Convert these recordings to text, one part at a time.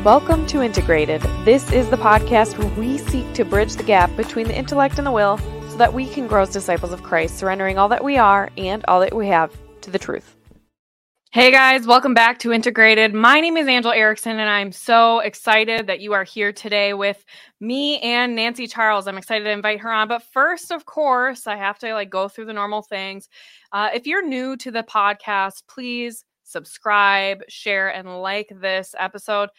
Welcome to Integrated. This is the podcast where we seek to bridge the gap between the intellect and the will so that we can grow as disciples of Christ, surrendering all that we are and all that we have to the truth. Hey guys, welcome back to Integrated. My name is Angela Erickson, and I'm so excited that you are here today with me and Nancy Charles. I'm excited to invite her on. But first, of course, I have to go through the normal things. If you're new to the podcast, please subscribe, share, and like this episode.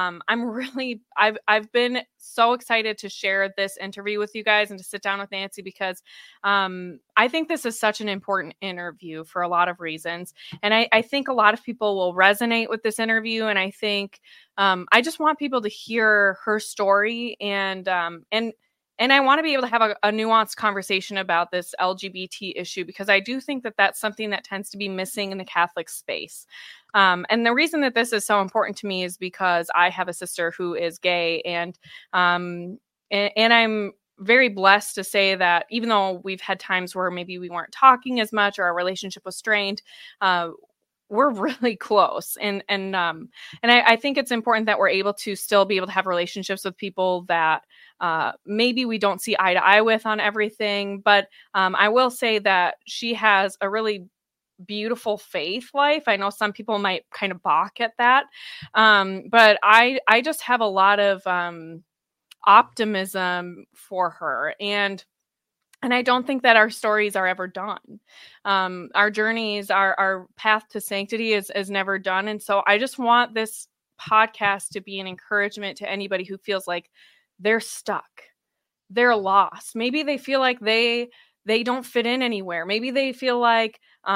I've been so excited to share this interview with you guys and to sit down with Nancy because I think this is such an important interview for a lot of reasons. And I think a lot of people will resonate with this interview. And I think I just want people to hear her story and I want to be able to have a nuanced conversation about this LGBT issue because I do think that that's something that tends to be missing in the Catholic space. And the reason that this is so important to me is because I have a sister who is gay, and I'm very blessed to say that even though we've had times where maybe we weren't talking as much or our relationship was strained, we're really close. And I think it's important that we're able to still be able to have relationships with people that maybe we don't see eye to eye with on everything. But I will say that she has a really beautiful faith life. I know some people might kind of balk at that. But I just have a lot of optimism for her. And I don't think that our stories are ever done. Our journeys, our path to sanctity is never done. And so I just want this podcast to be an encouragement to anybody who feels like they're stuck, they're lost. Maybe they feel like they don't fit in anywhere. Maybe they feel like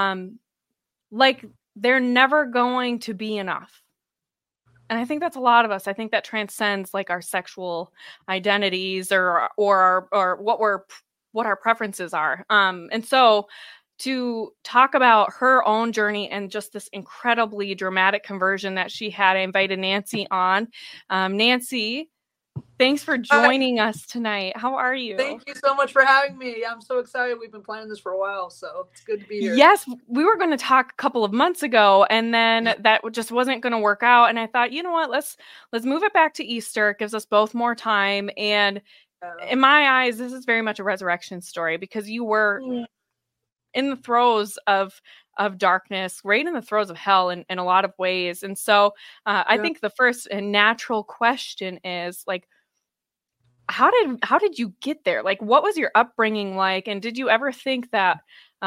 they're never going to be enough. And I think that's a lot of us. I think that transcends our sexual identities or what our preferences are. And so to talk about her own journey and just this incredibly dramatic conversion that she had, I invited Nancy on. Nancy, thanks for joining us tonight. How are you? Thank you so much for having me. I'm so excited. We've been planning this for a while, so it's good to be here. Yes, we were going to talk a couple of months ago, and then that just wasn't going to work out. And I thought, you know what, let's move it back to Easter. It gives us both more time. And in my eyes, this is very much a resurrection story because you were in the throes of darkness, right in the throes of hell in a lot of ways. And so I think the first and natural question is how did you get there? What was your upbringing like? And did you ever think that,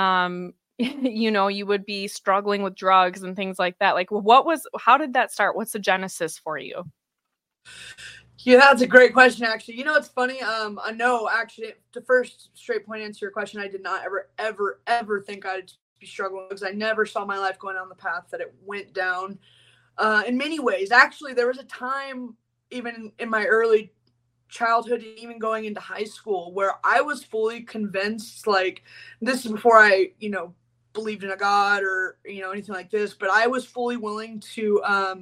you would be struggling with drugs and things like that? How did that start? What's the genesis for you? Yeah, that's a great question, actually. It's funny. No, actually, the first straight point answer your question, I did not ever think I'd be struggling because I never saw my life going down the path that it went down. In many ways, actually, there was a time, even in my early childhood, even going into high school, where I was fully convinced, this is before I, believed in a God or, anything like this, but I was fully willing to,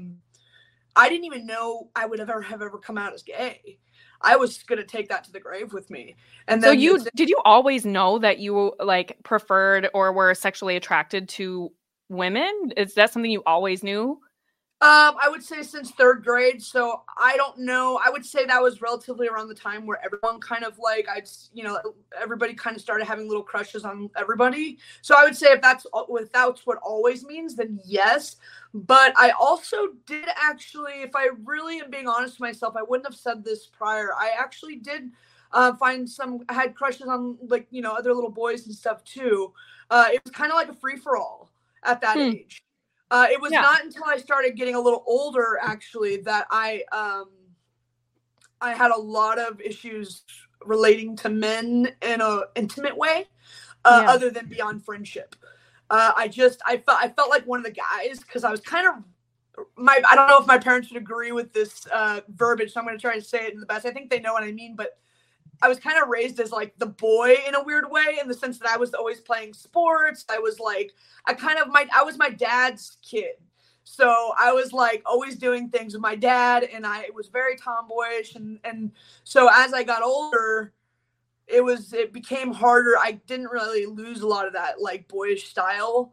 I didn't even know I would have ever come out as gay. I was going to take that to the grave with me. And then did you always know that you preferred or were sexually attracted to women? Is that something you always knew? I would say since third grade. So I don't know. I would say that was relatively around the time where everyone kind of everybody kind of started having little crushes on everybody. So I would say if that's what always means, then yes. But I also did actually, if I really am being honest with myself, I wouldn't have said this prior. I actually did I had crushes on other little boys and stuff too. It was kind of like a free for all at that age. It was not until I started getting a little older, actually, that I had a lot of issues relating to men in an intimate way, other than beyond friendship. I felt like one of the guys because I was kind of I don't know if my parents would agree with this verbiage, so I'm going to try and say it in the best. I think they know what I mean, but I was kind of raised as the boy in a weird way, in the sense that I was always playing sports. I was I was my dad's kid. So I was always doing things with my dad, and I was very tomboyish. And so as I got older, it became harder. I didn't really lose a lot of that boyish style.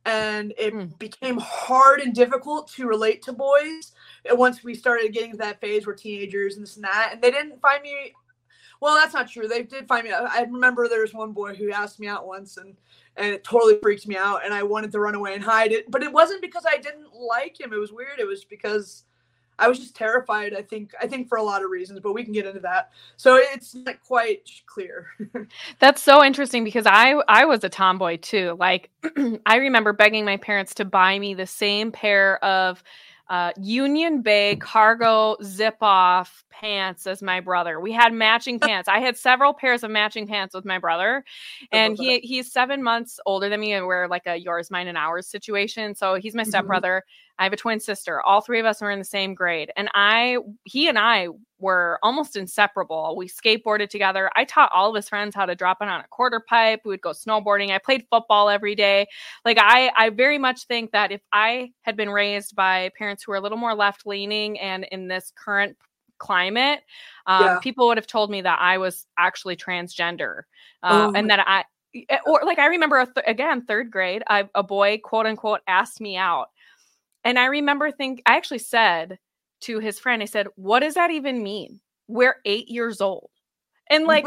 and it became hard and difficult to relate to boys. And once we started getting to that phase where teenagers and this and that, and they didn't find me. Well, that's not true. They did find me. I remember there was one boy who asked me out once, and it totally freaked me out, and I wanted to run away and hide it. But it wasn't because I didn't like him. It was weird. It was because I was just terrified. I think for a lot of reasons, but we can get into that. So it's not quite clear. That's so interesting because I was a tomboy too. Like I remember begging my parents to buy me the same pair of Union Bay cargo zip-off pants as my brother. We had matching pants. I had several pairs of matching pants with my brother, and he's 7 months older than me, and we're like a yours, mine, and ours situation. So he's my stepbrother. I have a twin sister. All three of us were in the same grade, and he and I were almost inseparable. We skateboarded together. I taught all of his friends how to drop it on a quarter pipe. We would go snowboarding. I played football every day. Like I very much think that if I had been raised by parents who were a little more left-leaning and in this current climate, people would have told me that I was actually transgender, and that I remember again, third grade, a boy, quote unquote, asked me out. And I remember I actually said to his friend, I said, "What does that even mean? We're 8 years old." And like,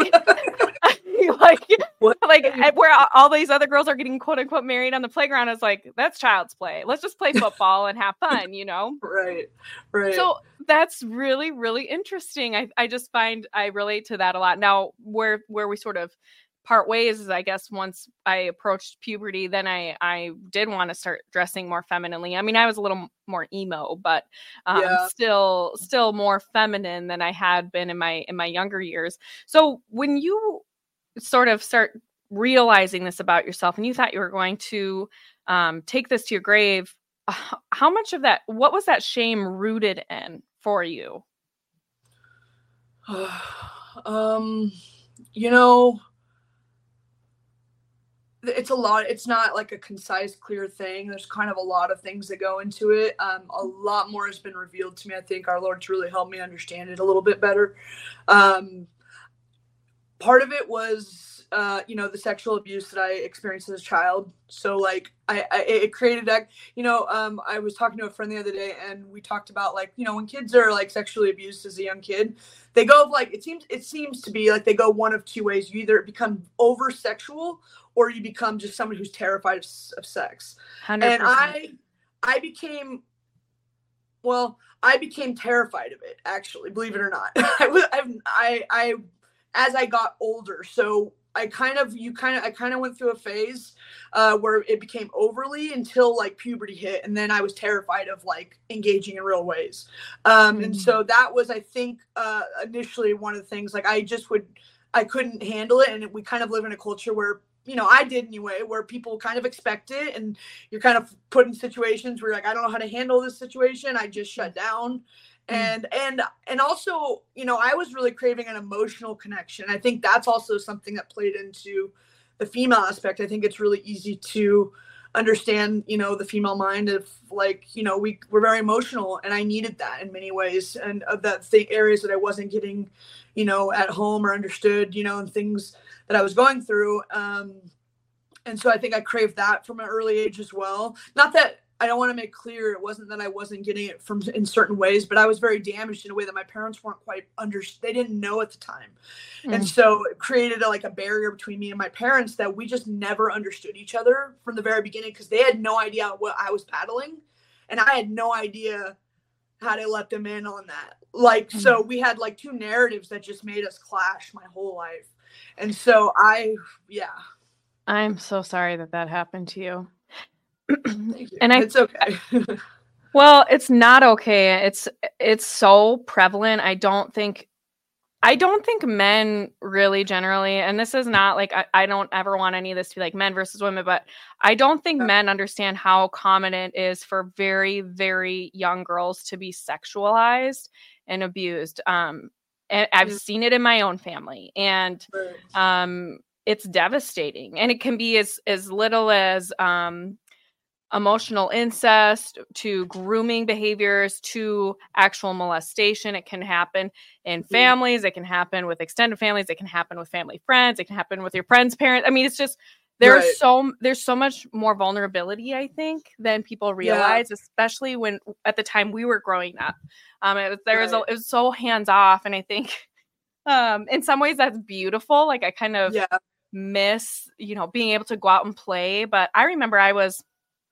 where all these other girls are getting quote unquote married on the playground, I was like, that's child's play. Let's just play football and have fun, you know? Right. So that's really, really interesting. I just find I relate to that a lot. Now, where we sort of part ways is, I guess, once I approached puberty, then I did want to start dressing more femininely. I mean, I was a little more emo, but still more feminine than I had been in my younger years. So when you sort of start realizing this about yourself and you thought you were going to take this to your grave, how much of that, what was that shame rooted in for you? It's a lot. It's not like a concise, clear thing. There's kind of a lot of things that go into it. A lot more has been revealed to me. I think our Lord's really helped me understand it a little bit better. Part of it was, the sexual abuse that I experienced as a child. So like it created that, I was talking to a friend the other day and we talked about like, when kids are like sexually abused as a young kid, they go like, it seems to be like they go one of two ways. You either become over sexual or you become just someone who's terrified of sex. 100%. And I became terrified of it, actually, believe it or not. I as I got older. So I kind of went through a phase where it became overly until like puberty hit. And then I was terrified of like engaging in real ways. And so that was, I think, initially one of the things, like I couldn't handle it. And we kind of live in a culture where, I did anyway, where people kind of expect it and you're kind of put in situations where you're like, I don't know how to handle this situation. I just shut down. And also, I was really craving an emotional connection. I think that's also something that played into the female aspect. I think it's really easy to understand, the female mind of like, we're very emotional, and I needed that in many ways. And of the areas that I wasn't getting, at home or understood, and things that I was going through. And so I think I craved that from an early age as well. Not that I don't want to make clear it wasn't that I wasn't getting it in certain ways, but I was very damaged in a way that my parents weren't quite they didn't know at the time. And so it created a barrier between me and my parents that we just never understood each other from the very beginning, because they had no idea what I was battling and I had no idea how to let them in on that. So we had like two narratives that just made us clash my whole life. And so I'm so sorry that happened to you. Thank you. And it's okay. Well, it's not okay. It's so prevalent. I don't think men really generally, and this is not like, I don't ever want any of this to be like men versus women, but I don't think men understand how common it is for very, very young girls to be sexualized and abused. And I've seen it in my own family, and it's devastating. And it can be as little as emotional incest to grooming behaviors to actual molestation. It can happen in families. It can happen with extended families. It can happen with family friends. It can happen with your friend's parents. I mean, it's just, there's so much more vulnerability, I think, than people realize, especially when at the time we were growing up. It was so hands off, and I think in some ways that's beautiful. Like I kind of miss, being able to go out and play. But I remember I was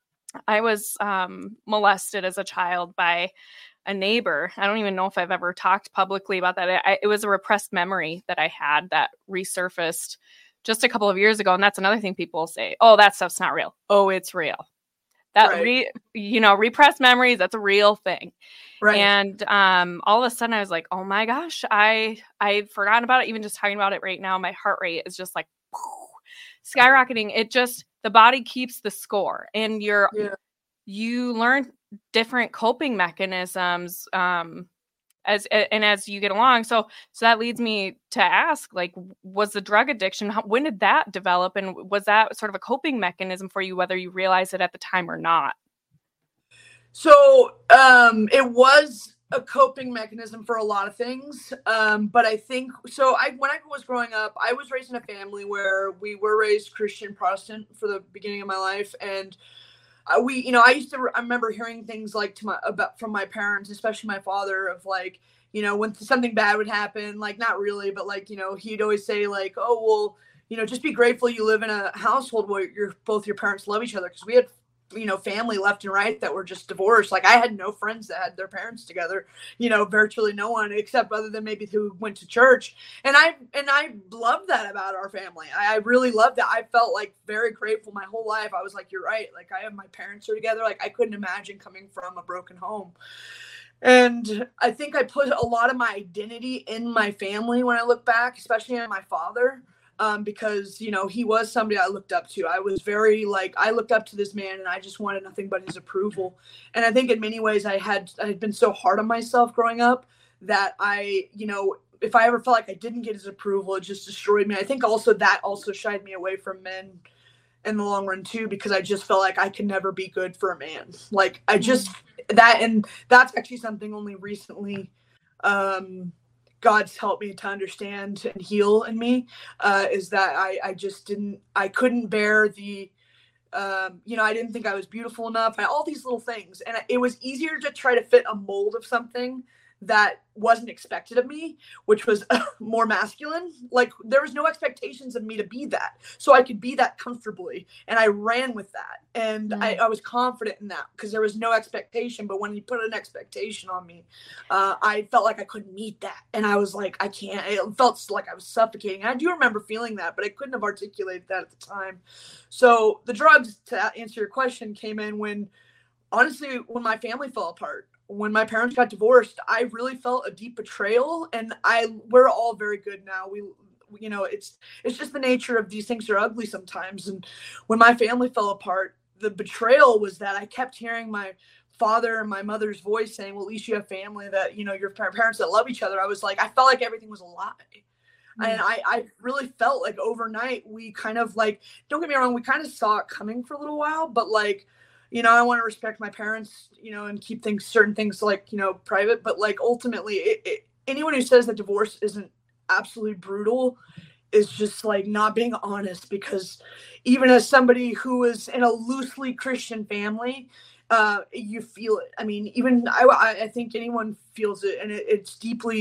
molested as a child by a neighbor. I don't even know if I've ever talked publicly about that. It was a repressed memory that I had that resurfaced just a couple of years ago. And that's another thing people say, oh, that stuff's not real. Oh, it's real. That repressed memories, that's a real thing. Right. And all of a sudden I was like, oh my gosh, I'd forgotten about it. Even just talking about it right now, my heart rate is just like skyrocketing. The body keeps the score, and you learn different coping mechanisms as you get along. So that leads me to ask, like, was the drug addiction, when did that develop? And was that sort of a coping mechanism for you, whether you realized it at the time or not? So it was a coping mechanism for a lot of things. But I think, when I was growing up, I was raised in a family where we were raised Christian Protestant for the beginning of my life. And I remember hearing things like from my parents, especially my father, of like, when something bad would happen, like not really, but like, he'd always say like, oh, well, just be grateful you live in a household where both your parents love each other. Cause we had, family left and right that were just divorced. Like I had no friends that had their parents together, virtually no one, except other than maybe who went to church. And I love that about our family. I really loved that. I felt like very grateful my whole life. I was like, you're right. Like my parents are together. Like I couldn't imagine coming from a broken home. And I think I put a lot of my identity in my family when I look back, especially on my father. Because, he was somebody I looked up to. I was very I looked up to this man and I just wanted nothing but his approval. And I think in many ways I had been so hard on myself growing up that if I ever felt like I didn't get his approval, it just destroyed me. I think that also shied me away from men in the long run too, because I just felt like I could never be good for a man. Like I just, and that's actually something only recently, God's helped me to understand and heal in me, is that I couldn't bear the, I didn't think I was beautiful enough, and all these little things. And it was easier to try to fit a mold of something that wasn't expected of me, which was more masculine. Like there was no expectations of me to be that. So I could be that comfortably. And I ran with that. And I was confident in that because there was no expectation. But when you put an expectation on me, I felt like I couldn't meet that. And I was like, I can't. It felt like I was suffocating. I do remember feeling that, but I couldn't have articulated that at the time. So the drugs, to answer your question, came in when my family fell apart. When my parents got divorced, I really felt a deep betrayal, and we're all very good now. It's just the nature of these things are ugly sometimes. And when my family fell apart, the betrayal was that I kept hearing my father and my mother's voice saying, well, at least you have family that, your parents that love each other. I was like, I felt like everything was a lie. And I really felt like overnight we kind of don't get me wrong, we kind of saw it coming for a little while, but I want to respect my parents, and keep certain things private. But ultimately, anyone who says that divorce isn't absolutely brutal is just not being honest. Because even as somebody who is in a loosely Christian family, you feel it. I mean, even I think anyone feels it, and it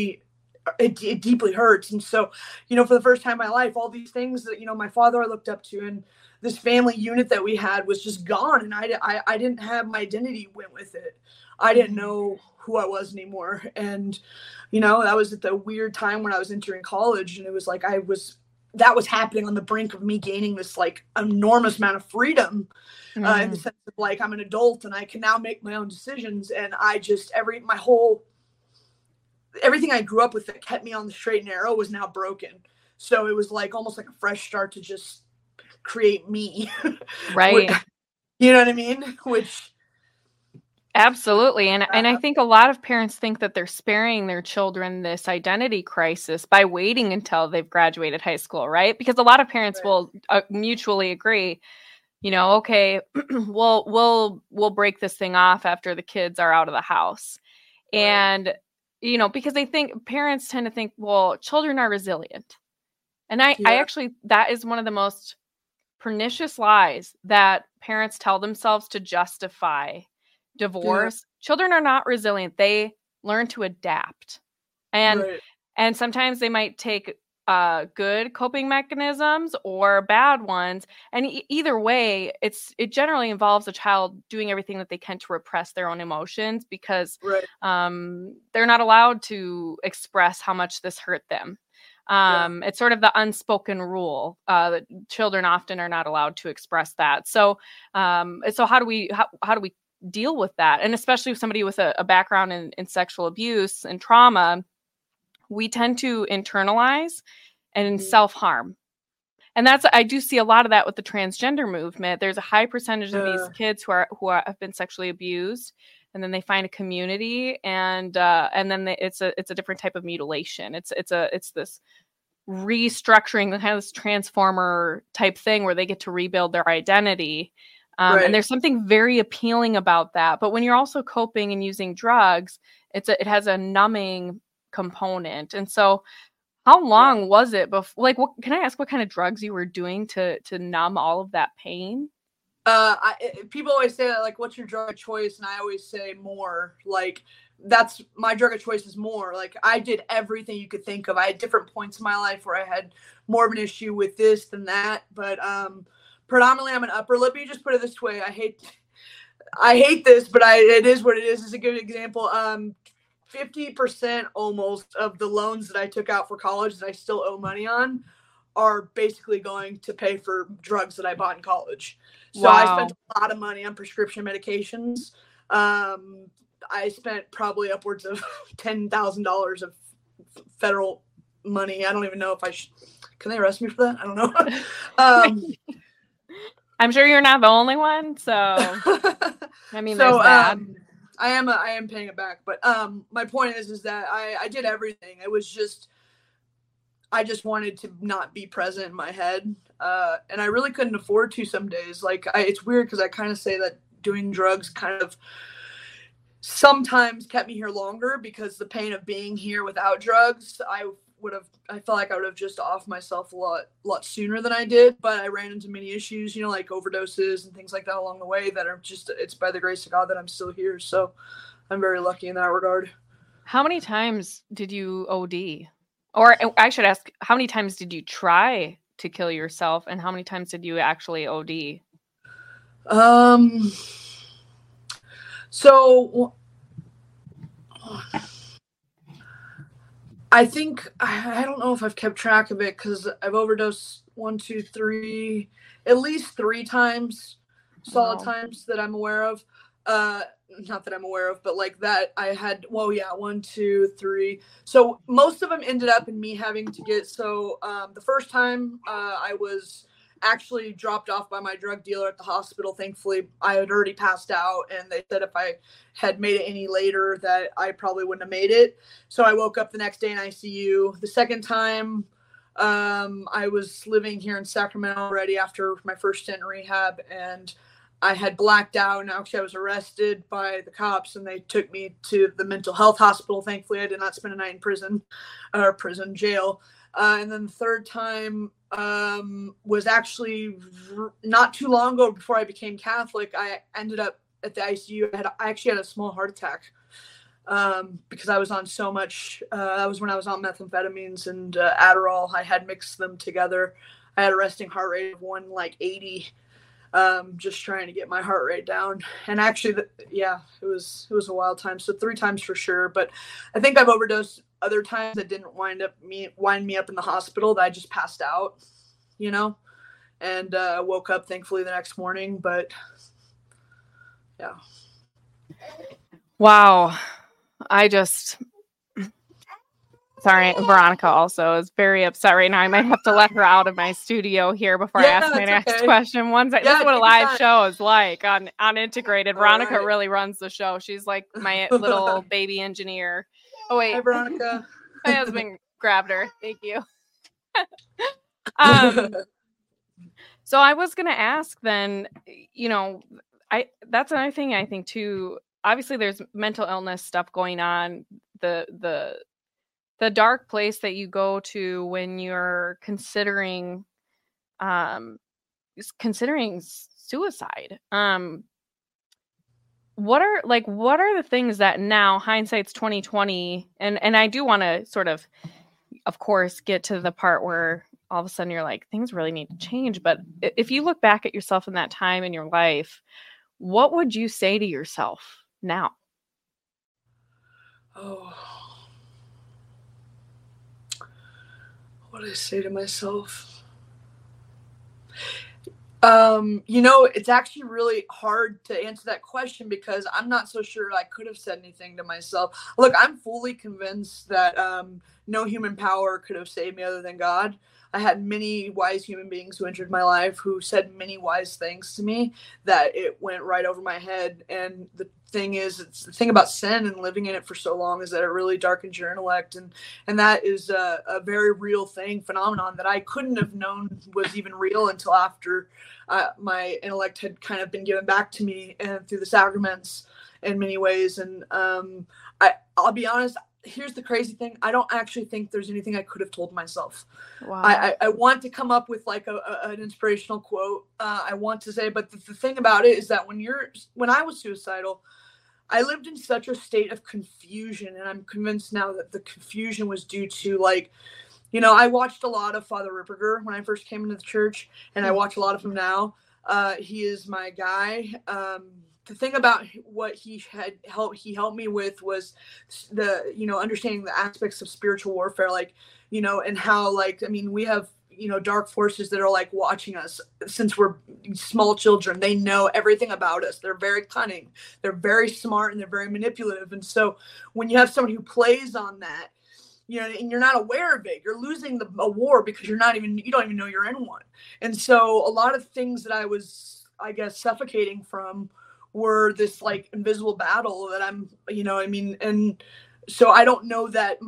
deeply hurts. And so, for the first time in my life, all these things that, my father I looked up to, and this family unit that we had was just gone. And I didn't have my identity went with it. I didn't know who I was anymore. And, that was at the weird time when I was entering college. And it was like, that was happening on the brink of me gaining this enormous amount of freedom, in the sense of I'm an adult and I can now make my own decisions. And I just, everything I grew up with that kept me on the straight and narrow was now broken. So it was almost like a fresh start to just create me. Right. You know what I mean? Which absolutely. And I think a lot of parents think that they're sparing their children this identity crisis by waiting until they've graduated high school, right? Because a lot of parents will mutually agree, okay, we'll break this thing off after the kids are out of the house. Right. And because parents tend to think, well, children are resilient. And I actually, that is one of the most pernicious lies that parents tell themselves to justify divorce. Children are not resilient. They learn to adapt. And sometimes they might take good coping mechanisms or bad ones. And either way, it generally involves a child doing everything that they can to repress their own emotions because they're not allowed to express how much this hurt them. It's sort of the unspoken rule that children often are not allowed to express that. So how do we deal with that? And especially with somebody with a background in sexual abuse and trauma, we tend to internalize and self-harm. And I do see a lot of that with the transgender movement. There's a high percentage of these kids who have been sexually abused, and then they find a community, and then it's a different type of mutilation. It's this restructuring, the kind of this transformer type thing where they get to rebuild their identity. And there's something very appealing about that. But when you're also coping and using drugs, it has a numbing component. And so how long was it before, like, can I ask what kind of drugs you were doing to numb all of that pain? People always say that, like, what's your drug of choice? And I always say more. Like, that's my drug of choice is more. Like, I did everything you could think of. I had different points in my life where I had more of an issue with this than that. But predominantly, I'm an upper lip. You just put it this way. I hate this, but it is what it is. It's a good example. 50% almost of the loans that I took out for college that I still owe money on are basically going to pay for drugs that I bought in college. So I spent a lot of money on prescription medications. I spent probably upwards of $10,000 of federal money. I don't even know if can they arrest me for that? I don't know. I'm sure you're not the only one. So, I mean, there's that. I am paying it back, but my point is that I did everything. It was just, I just wanted to not be present in my head, and I really couldn't afford to some days. Like, it's weird because I kind of say that doing drugs kind of sometimes kept me here longer because the pain of being here without drugs, I felt like I would have just off myself a lot sooner than I did, but I ran into many issues, like overdoses and things like that along the way that are just, it's by the grace of God that I'm still here. So I'm very lucky in that regard. How many times did you OD? Or I should ask, how many times did you try to kill yourself and how many times did you actually OD? So I think, I don't know if I've kept track of it because I've overdosed 1, 2, 3, at least 3 times, solid times that I'm aware of. Not that I'm aware of, but like that I had, 1, 2, 3. So most of them ended up in me having to get, the first time I was actually dropped off by my drug dealer at the hospital. Thankfully, I had already passed out, and they said if I had made it any later that I probably wouldn't have made it. So I woke up the next day in ICU. The second time, I was living here in Sacramento already after my first stint in rehab, and I had blacked out, and actually I was arrested by the cops, and they took me to the mental health hospital. Thankfully, I did not spend a night in jail. And then the third time was actually not too long ago before I became Catholic. I ended up at the ICU. I actually had a small heart attack because I was on so much. That was when I was on methamphetamines and Adderall. I had mixed them together. I had a resting heart rate of 180. Just trying to get my heart rate down. And actually, it was a wild time. So 3 times for sure. But I think I've overdosed other times that didn't wind me up in the hospital, that I just passed out, and woke up thankfully the next morning. But yeah. Wow. Sorry, Veronica also is very upset right now. I might have to let her out of my studio here before I ask my next question. This is what a live show is like on Integrated. Veronica really runs the show. She's like my little baby engineer. Oh, wait. Hi, Veronica. My husband grabbed her. Thank you. So I was going to ask then, that's another thing I think too. Obviously, there's mental illness stuff going on. The dark place that you go to when you're considering considering suicide. What are the things that now, hindsight's 2020, and I do want to sort of course, get to the part where all of a sudden you're like, things really need to change. But if you look back at yourself in that time in your life, what would you say to yourself now? Oh, what do I say to myself? It's actually really hard to answer that question because I'm not so sure I could have said anything to myself. Look, I'm fully convinced that no human power could have saved me other than God. I had many wise human beings who entered my life who said many wise things to me that it went right over my head. And the thing is, it's the thing about sin and living in it for so long is that it really darkens your intellect. And that is a very real phenomenon that I couldn't have known was even real until after my intellect had kind of been given back to me and through the sacraments in many ways. And I'll be honest, here's the crazy thing. I don't actually think there's anything I could have told myself. Wow. I want to come up with like an inspirational quote. I want to say, but the thing about it is that when I was suicidal, I lived in such a state of confusion, and I'm convinced now that the confusion was due to I watched a lot of Father Ripperger when I first came into the church, and I watch a lot of him now. He is my guy. The thing about what he helped me with was the, understanding the aspects of spiritual warfare, and how, we have, dark forces that are watching us since we're small children. They know everything about us. They're very cunning. They're very smart, and they're very manipulative. And so when you have someone who plays on that, and you're not aware of it, you're losing a war because you don't even know you're in one. And so a lot of things that I was, I guess, suffocating from were this invisible battle that I'm, and so I don't know that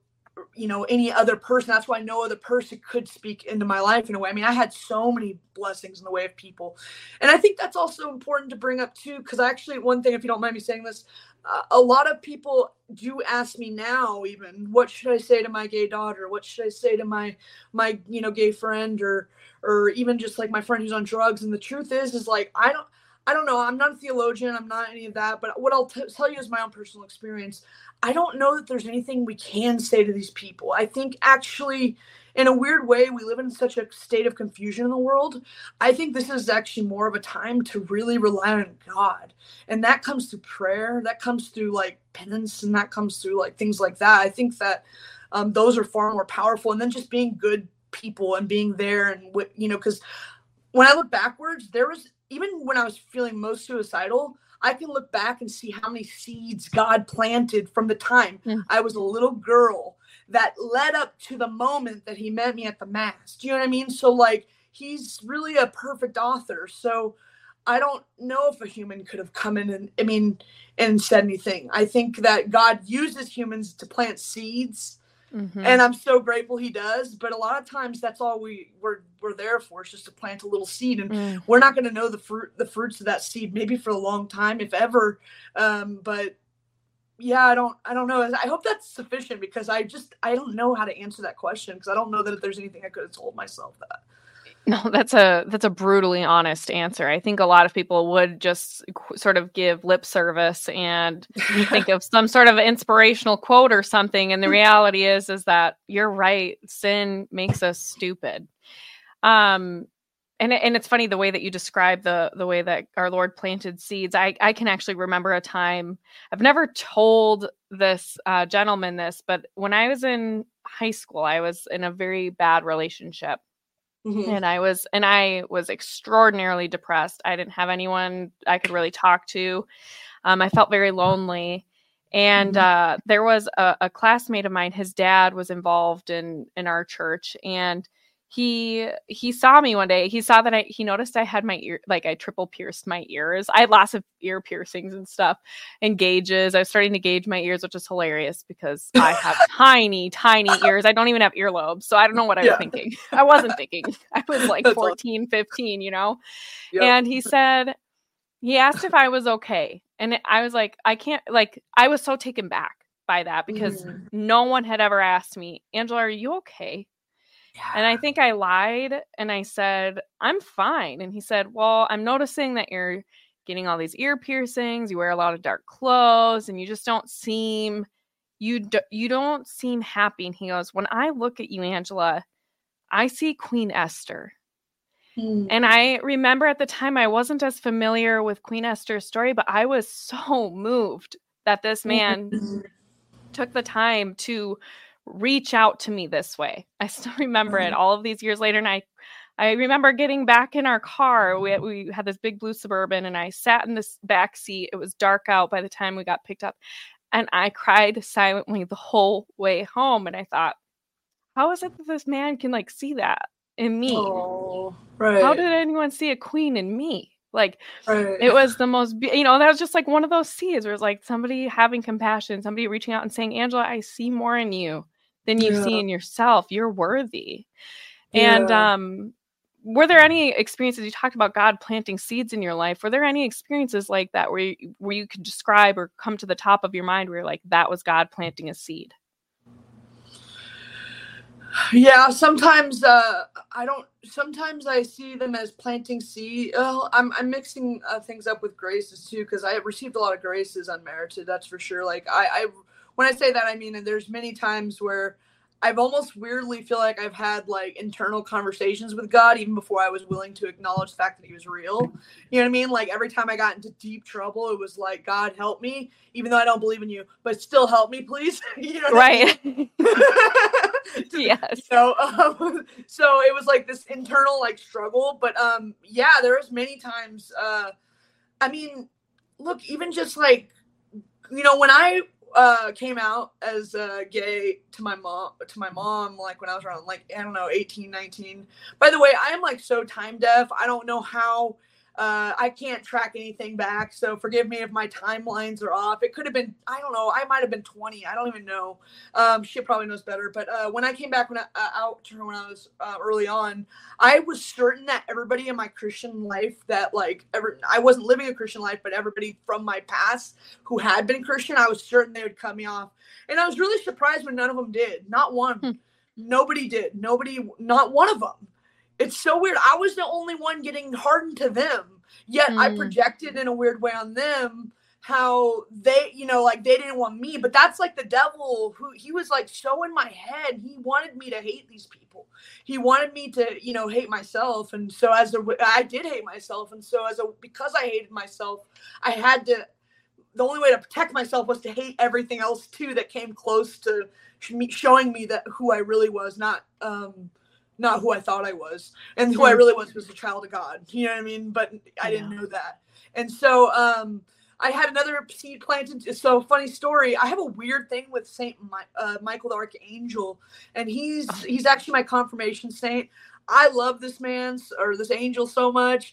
any other person, that's why no other person could speak into my life in a way. I had so many blessings in the way of people. And I think that's also important to bring up too, because actually one thing, if you don't mind me saying this, a lot of people do ask me now, even, what should I say to my gay daughter? What should I say to my gay friend, or even just my friend who's on drugs? And the truth is I don't know. I'm not a theologian. I'm not any of that. But what I'll tell you is my own personal experience. I don't know that there's anything we can say to these people. I think actually, in a weird way, we live in such a state of confusion in the world. I think this is actually more of a time to really rely on God. And that comes through prayer. That comes through penance. And that comes through things like that. I think that those are far more powerful. And then just being good people and being there. And, because when I look backwards, even when I was feeling most suicidal, I can look back and see how many seeds God planted from the time I was a little girl that led up to the moment that he met me at the Mass. Do you know what I mean? So he's really a perfect author. So I don't know if a human could have come in and said anything. I think that God uses humans to plant seeds. Mm-hmm. And I'm so grateful he does. But a lot of times that's all we're there for, is just to plant a little seed. And we're not going to know the fruits of that seed maybe for a long time, if ever. But yeah, I don't know. I hope that's sufficient, because I don't know how to answer that question, because I don't know that there's anything I could have told myself that. No, that's a brutally honest answer. I think a lot of people would just sort of give lip service and think of some sort of inspirational quote or something. And the reality is that you're right. Sin makes us stupid. And it's funny the way that you describe the way that our Lord planted seeds. I can actually remember a time, I've never told this gentleman this, but when I was in high school, I was in a very bad relationship. Mm-hmm. And I was extraordinarily depressed. I didn't have anyone I could really talk to. I felt very lonely. And there was a classmate of mine, his dad was involved in our church, and he saw me one day. He saw that he noticed I had my ear, I triple pierced my ears. I had lots of ear piercings and stuff and gauges. I was starting to gauge my ears, which is hilarious because I have tiny, tiny ears. I don't even have earlobes. So I don't know what I was thinking. I wasn't thinking. I was 14, 15, Yep. And he asked if I was okay. And I was I can't, I was so taken back by that, because no one had ever asked me, Angela, are you okay? And I think I lied and I said, I'm fine. And he said, well, I'm noticing that you're getting all these ear piercings. You wear a lot of dark clothes and you just don't seem, you don't seem happy. And he goes, when I look at you, Angela, I see Queen Esther. And I remember at the time I wasn't as familiar with Queen Esther's story, but I was so moved that this man took the time to reach out to me this way. I still remember it all of these years later. And I remember getting back in our car. We had this big blue Suburban and I sat in this back seat. It was dark out by the time we got picked up. And I cried silently the whole way home. And I thought, how is it that this man can like see that in me? Oh, right. How did anyone see a queen in me? Like, it was the most, that was just like one of those seeds where it's like somebody having compassion, somebody reaching out and saying, Angela, I see more in you than you see in yourself. You're worthy. And were there any experiences, you talked about God planting seeds in your life, were there any experiences like that where you could describe or come to the top of your mind where you're like, that was God planting a seed? Yeah, sometimes sometimes I see them as planting seed. I'm mixing things up with graces too, because I have received a lot of graces unmerited, that's for sure. Like I when I say that, I mean, and there's many times where I've almost weirdly feel like I've had like internal conversations with God even before I was willing to acknowledge the fact that he was real. You know what I mean? Like every time I got into deep trouble, it was like, God help me, even though I don't believe in you, but still help me, please. You know what I mean? Yes. So it was like this internal like struggle, but yeah, there was many times, I mean, look, even just like, when I came out as gay to my mom, like when I was around, like, I don't know, 18, 19. By the way, I am like so time deaf. I don't know how, I can't track anything back. So forgive me if my timelines are off. It could have been, I don't know. I might've been 20. I don't even know. She probably knows better. But when I came back out to her when I was early on, I was certain that everybody in my Christian life that like I wasn't living a Christian life, but everybody from my past who had been Christian, I was certain they would cut me off. And I was really surprised when none of them did. Not one. Nobody did. Nobody, not one of them. It's so weird. I was the only one getting hardened to them. Yet I projected in a weird way on them how they, like they didn't want me. But that's like the devil who he was like so in my head. He wanted me to hate these people. He wanted me to, hate myself. And so I did hate myself. And so because I hated myself, I had to, the only way to protect myself was to hate everything else too that came close to showing me that who I really was, not who I thought I was. And who I really was a child of God. You know what I mean? But I didn't know that. And so I had another seed planted. So funny story. I have a weird thing with Saint Michael the Archangel. And he's actually my confirmation saint. I love this this angel so much.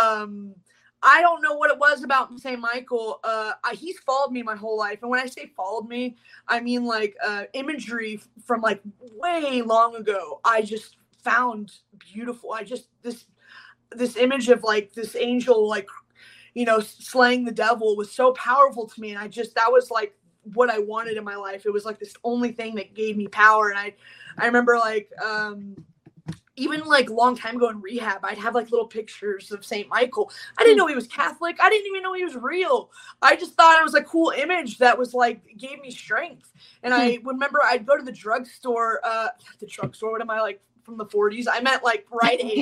I don't know what it was about St. Michael. He's followed me my whole life. And when I say followed me, I mean like imagery from like way long ago. I just found beautiful. This image of like this angel, like, slaying the devil was so powerful to me. And that was like what I wanted in my life. It was like this only thing that gave me power. And I remember like, even like a long time ago in rehab, I'd have like little pictures of St. Michael. I didn't know he was Catholic. I didn't even know he was real. I just thought it was a cool image that was like, gave me strength. And I remember I'd go to the drugstore, what am I like from the 40s? I meant like Rite Aid.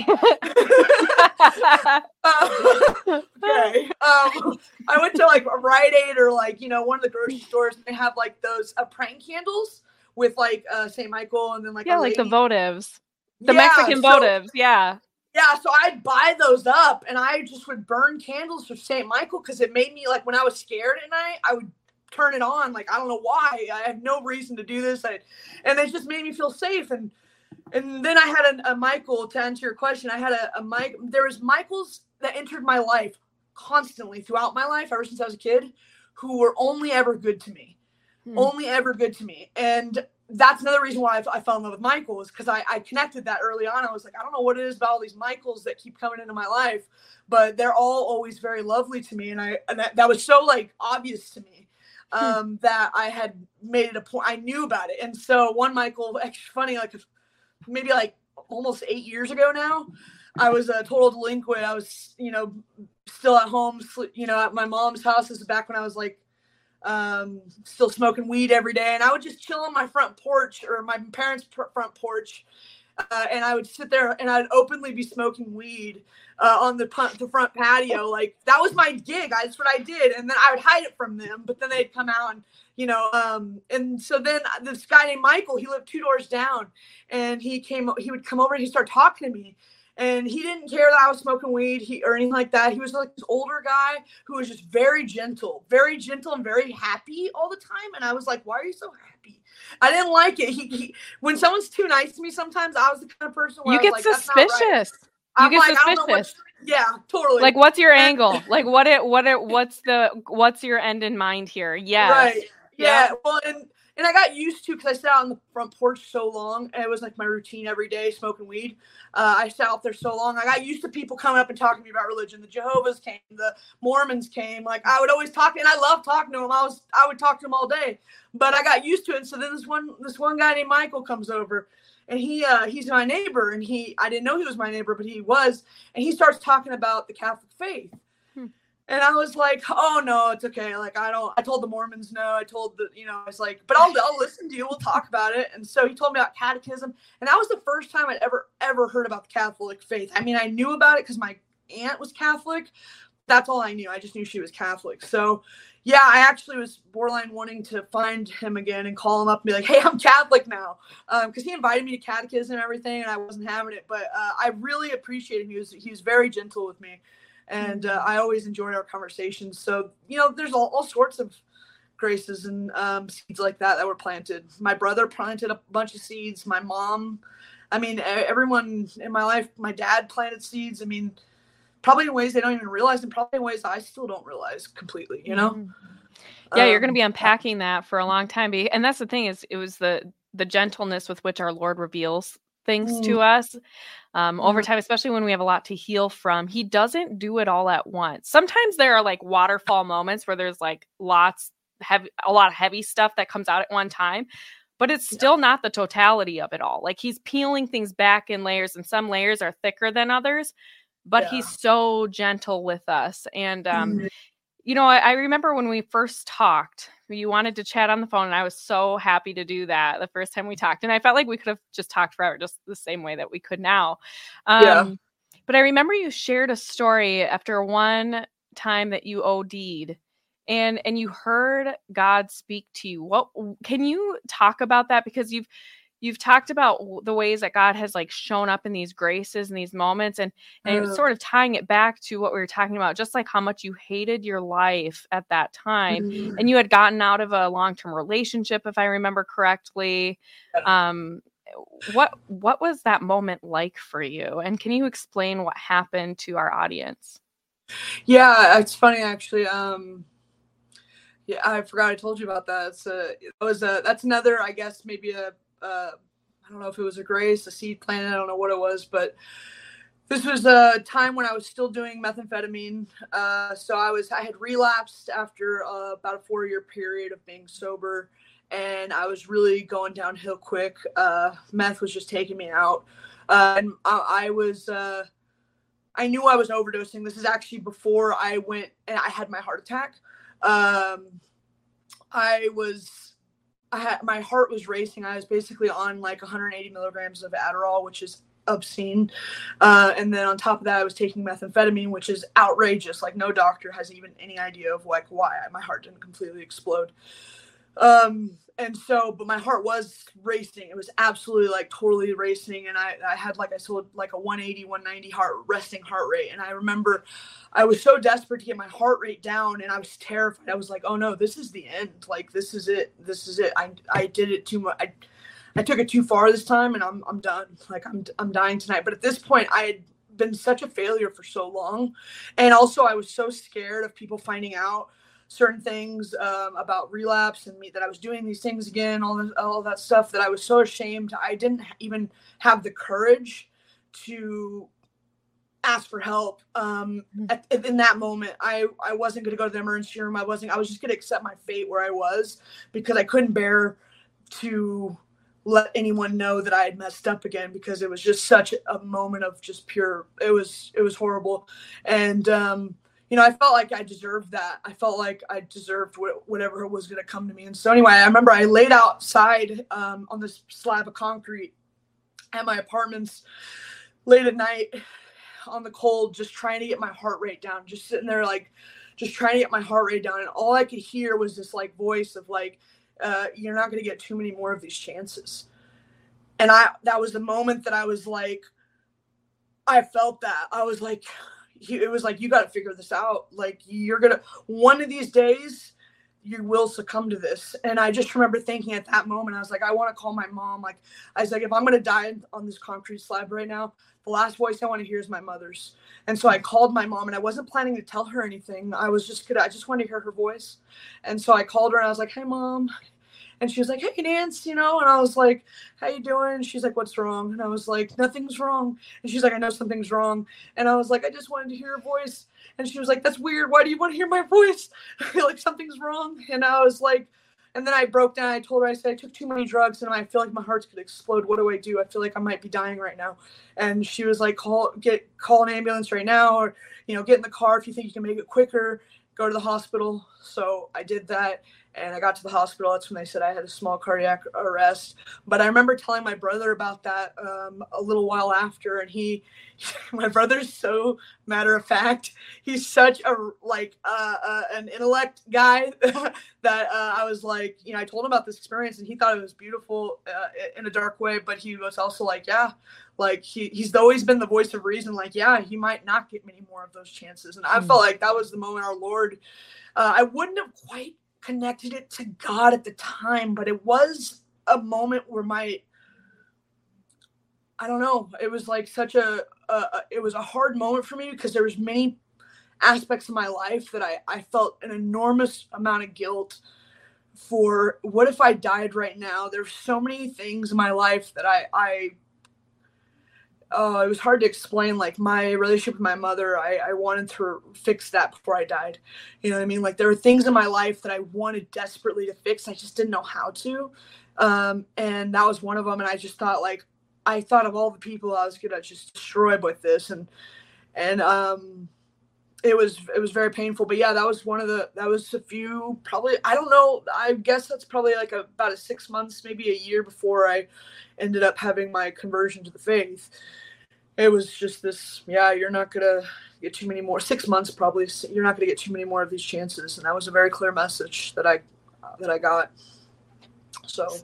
Okay. I went to like a Rite Aid or like, one of the grocery stores, and they have like those prank candles with like St. Michael and then like like the votives. The Mexican votives, yeah. Yeah, so I'd buy those up, and I just would burn candles for St. Michael because it made me, like, when I was scared at night, I would turn it on. Like, I don't know why. I had no reason to do this. And it just made me feel safe. And then I had a Michael, to answer your question. I had a Mike. There was Michaels that entered my life constantly throughout my life, ever since I was a kid, who were only ever good to me. Only ever good to me. And that's another reason why I fell in love with Michael, is because I connected that early on. I was like, I don't know what it is about all these Michaels that keep coming into my life, but they're all always very lovely to me. And that was so like obvious to me, that I had made it a point. I knew about it. And so one Michael, actually funny, like maybe like almost 8 years ago now. I was a total delinquent. I was, still at home, at my mom's house. This is back when I was like, still smoking weed every day. And I would just chill on my front porch or my parents' front porch. And I would sit there and I'd openly be smoking weed on the front patio. Like, that was my gig. That's what I did. And then I would hide it from them, but then they'd come out and, and so then this guy named Michael, he lived 2 doors down, and he would come over and he started talking to me. And he didn't care that I was smoking weed or anything like that. He was like this older guy who was just very gentle and very happy all the time. And I was like, why are you so happy? I didn't like it. He when someone's too nice to me, sometimes I was the kind of person where you get suspicious. You get suspicious. Yeah, totally. Like, what's your angle? Like, what's your end in mind here? Yes. Right. Yeah. Well, and I got used to, because I sat out on the front porch so long, and it was like my routine every day, smoking weed. I sat out there so long. I got used to people coming up and talking to me about religion. The Jehovah's came, the Mormons came. Like, I would always talk, and I love talking to them. I would talk to them all day, but I got used to it. And so then this one guy named Michael comes over, and he's my neighbor, and I didn't know he was my neighbor, but he was, and he starts talking about the Catholic faith. And I was like, oh, no, it's okay. Like, I told the Mormons no. I told I was like, but I'll listen to you. We'll talk about it. And so he told me about catechism. And that was the first time I'd ever heard about the Catholic faith. I mean, I knew about it because my aunt was Catholic. That's all I knew. I just knew she was Catholic. So, yeah, I actually was borderline wanting to find him again and call him up and be like, hey, I'm Catholic now. Because he invited me to catechism and everything, and I wasn't having it. But I really appreciated him. He was very gentle with me. And I always enjoyed our conversations. So, there's all sorts of graces and seeds like that were planted. My brother planted a bunch of seeds. My mom, everyone in my life, my dad planted seeds. Probably in ways they don't even realize, and probably in ways I still don't realize completely, Yeah, you're going to be unpacking that for a long time. And that's the thing, is it was the gentleness with which our Lord reveals things to us over time, especially when we have a lot to heal from. He doesn't do it all at once. Sometimes there are like waterfall moments where there's like a lot of heavy stuff that comes out at one time, but it's still not the totality of it all. Like, he's peeling things back in layers, and some layers are thicker than others, but he's so gentle with us. And I remember when we first talked, you wanted to chat on the phone, and I was so happy to do that the first time we talked. And I felt like we could have just talked forever, just the same way that we could now. But I remember you shared a story after one time that you OD'd, and you heard God speak to you. What can you talk about that? Because you've talked about the ways that God has like shown up in these graces and these moments, and sort of tying it back to what we were talking about, just like how much you hated your life at that time, and you had gotten out of a long-term relationship, if I remember correctly. What was that moment like for you? And can you explain what happened to our audience? Yeah, it's funny actually. Yeah, I forgot I told you about that. That's another, I guess, maybe I don't know if it was a grace, a seed planted, I don't know what it was, but this was a time when I was still doing methamphetamine. So I had relapsed after about a 4-year period of being sober, and I was really going downhill quick. Meth was just taking me out. And I knew I was overdosing. This is actually before I went and I had my heart attack. My heart was racing. I was basically on like 180 milligrams of Adderall, which is obscene. And then on top of that, I was taking methamphetamine, which is outrageous. Like, no doctor has even any idea of like why my heart didn't completely explode. But my heart was racing. It was absolutely like totally racing. And I had, like I said, like a 180, 190 resting heart rate. And I remember I was so desperate to get my heart rate down, and I was terrified. I was like, oh no, this is the end. Like, this is it. I did it too much. I took it too far this time, and I'm done. Like, I'm dying tonight. But at this point, I had been such a failure for so long. And also I was so scared of people finding out certain things about relapse and me, that I was doing these things again, all that stuff, that I was so ashamed. I didn't even have the courage to ask for help. In that moment, I wasn't going to go to the emergency room. I was just going to accept my fate where I was, because I couldn't bear to let anyone know that I had messed up again, because it was just such a moment of just pure, it was horrible. And, I felt like I deserved that. I felt like I deserved whatever was going to come to me. And so anyway, I remember I laid outside on this slab of concrete at my apartments late at night on the cold, just trying to get my heart rate down, just sitting there, like, just trying to get my heart rate down. And all I could hear was this like voice of like, you're not going to get too many more of these chances. And that was the moment that I was like, I felt that. I was like, it was like, you got to figure this out. Like, you're going to, one of these days, you will succumb to this. And I just remember thinking at that moment, I was like, I want to call my mom. Like, I was like, if I'm going to die on this concrete slab right now, the last voice I want to hear is my mother's. And so I called my mom, and I wasn't planning to tell her anything. I just wanted to hear her voice. And so I called her, and I was like, hey, Mom. And she was like, hey, Nance, and I was like, how you doing? And she's like, what's wrong? And I was like, nothing's wrong. And she's like, I know something's wrong. And I was like, I just wanted to hear your voice. And she was like, that's weird. Why do you want to hear my voice? I feel like something's wrong. And I was like, and then I broke down. I told her, I said, I took too many drugs, and I feel like my heart's could explode. What do I do? I feel like I might be dying right now. And she was like, call an ambulance right now, or, get in the car if you think you can make it quicker, go to the hospital. So I did that. And I got to the hospital. That's when they said I had a small cardiac arrest. But I remember telling my brother about that a little while after. And my brother's so matter of fact. He's such an intellect guy that I was like, I told him about this experience, and he thought it was beautiful in a dark way. But he was also like, yeah, like he's always been the voice of reason. Like, yeah, he might not get many more of those chances. And I felt like that was the moment our Lord, I wouldn't have quite connected it to God at the time, but it was a moment where I don't know, it was like such it was a hard moment for me, because there was many aspects of my life that I felt an enormous amount of guilt for. What if I died right now? There's so many things in my life that it was hard to explain. Like, my relationship with my mother, I wanted to fix that before I died. You know what I mean? Like, there were things in my life that I wanted desperately to fix. I just didn't know how to. And that was one of them. And I just thought, like, I thought of all the people I was going to just destroy with this. And it was very painful. But yeah, that was a few, probably, I don't know. I guess that's probably like about 6 months, maybe a year before I ended up having my conversion to the faith. It was just this, yeah, you're not going to get too many more, 6 months probably, you're not going to get too many more of these chances. And that was a very clear message that I got. So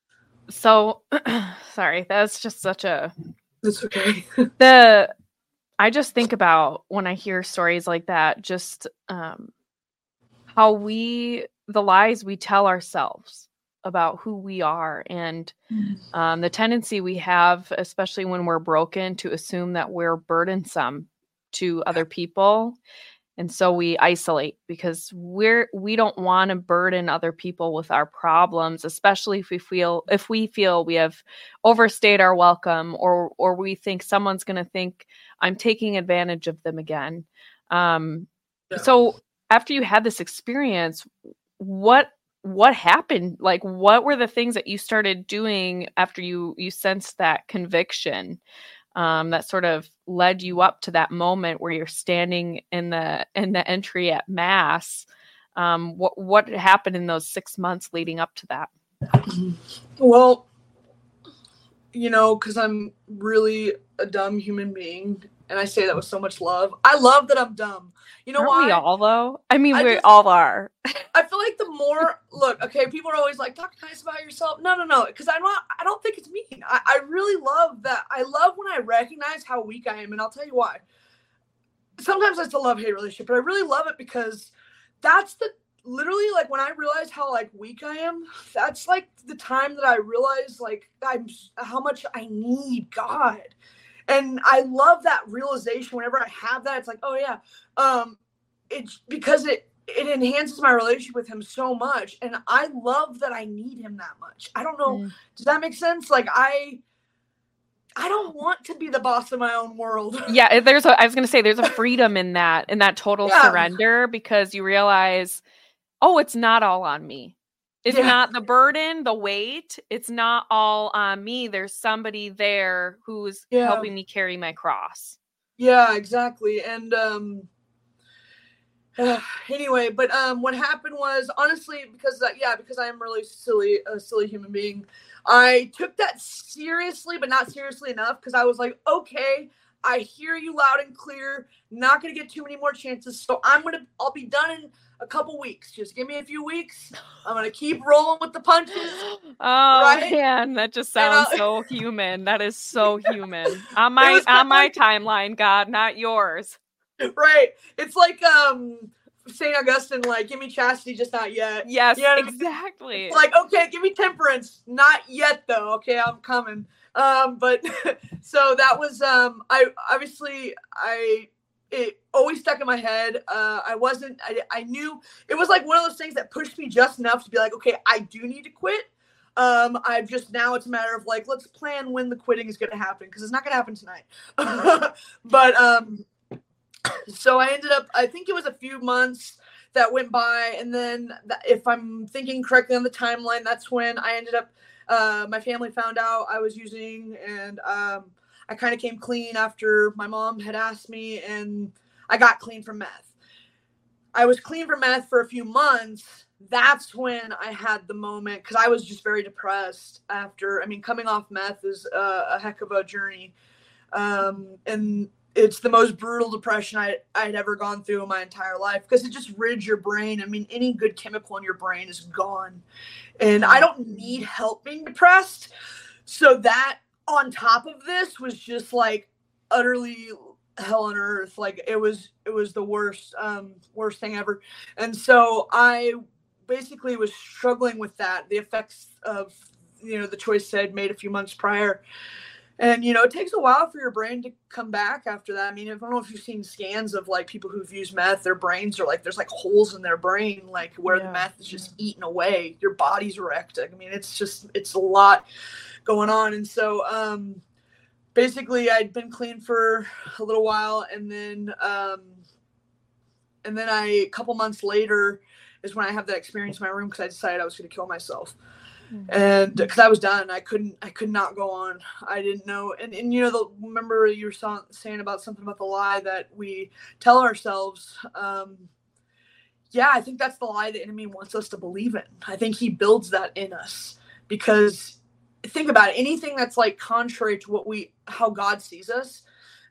sorry, that's just such a, it's okay. I just think about when I hear stories like that, just how the lies we tell ourselves about who we are, and the tendency we have, especially when we're broken, to assume that we're burdensome to other people. And so we isolate, because we don't want to burden other people with our problems, especially if we feel we have overstayed our welcome, or we think someone's going to think I'm taking advantage of them again. So after you had this experience, what happened? Like, what were the things that you started doing after you sensed that conviction? That sort of led you up to that moment where you're standing in the entry at Mass. What happened in those 6 months leading up to that? Well, because I'm really a dumb human being, and I say that with so much love. I love that I'm dumb. Aren't why? We all, though? I mean, we all are. I feel like the more, look, okay, people are always like, talk nice about yourself. No, because I don't think it's mean. I really love that. I love when I recognize how weak I am, and I'll tell you why. Sometimes it's a love-hate relationship, but I really love it, because that's literally, like, when I realize how, like, weak I am, that's, like, the time that I realize, like, how much I need God. And I love that realization. Whenever I have that, it's like, oh yeah, it's because it enhances my relationship with him so much. And I love that I need him that much. I don't know. Does that make sense? Like, I don't want to be the boss of my own world. Yeah. I was going to say, there's a freedom in that total surrender, because you realize, oh, it's not all on me. It's not the burden, the weight. It's not all on me. There's somebody there who's helping me carry my cross. Yeah, exactly. And anyway, but what happened was, honestly, because I am really a silly human being, I took that seriously, but not seriously enough, because I was like, okay, I hear you loud and clear. Not gonna get too many more chances, so I'll be done in a couple weeks. Just give me a few weeks. I'm gonna keep rolling with the punches. Oh, right? Man, that just sounds so human. That is so human. On my timeline, God, not yours. Right. It's like St. Augustine, like, give me chastity, just not yet. Yes, exactly. I mean? Like, okay, give me temperance, not yet though. Okay, I'm coming. But so that was it always stuck in my head. I knew it was like one of those things that pushed me just enough to be like, okay, I do need to quit. I've just, now it's a matter of like, let's plan when the quitting is going to happen, because it's not going to happen tonight. But so I ended up, I think it was a few months that went by, and then if I'm thinking correctly on the timeline, that's when I ended up, my family found out I was using, and I kind of came clean after my mom had asked me, and I got clean from meth. I was clean from meth for a few months. That's when I had the moment, because I was just very depressed after. I mean, coming off meth is a heck of a journey. And it's the most brutal depression I'd ever gone through in my entire life, because it just rids your brain. I mean, any good chemical in your brain is gone. And I don't need help being depressed. So that on top of this was just like utterly hell on earth. Like, it was the worst thing ever. And so I basically was struggling with that, the effects of, the choice I'd made a few months prior. And, it takes a while for your brain to come back after that. I mean, I don't know if you've seen scans of like people who've used meth, their brains are like, there's like holes in their brain, like where the meth is just eaten away. Your body's wrecked. I mean, it's a lot going on. And so, basically I'd been clean for a little while. And then a couple months later is when I have that experience in my room, because I decided I was going to kill myself. And because I was done, I could not go on. I didn't know. And remember you were saying about something about the lie that we tell ourselves. I think that's the lie the enemy wants us to believe in. I think he builds that in us, because think about it. Anything that's like contrary to how God sees us,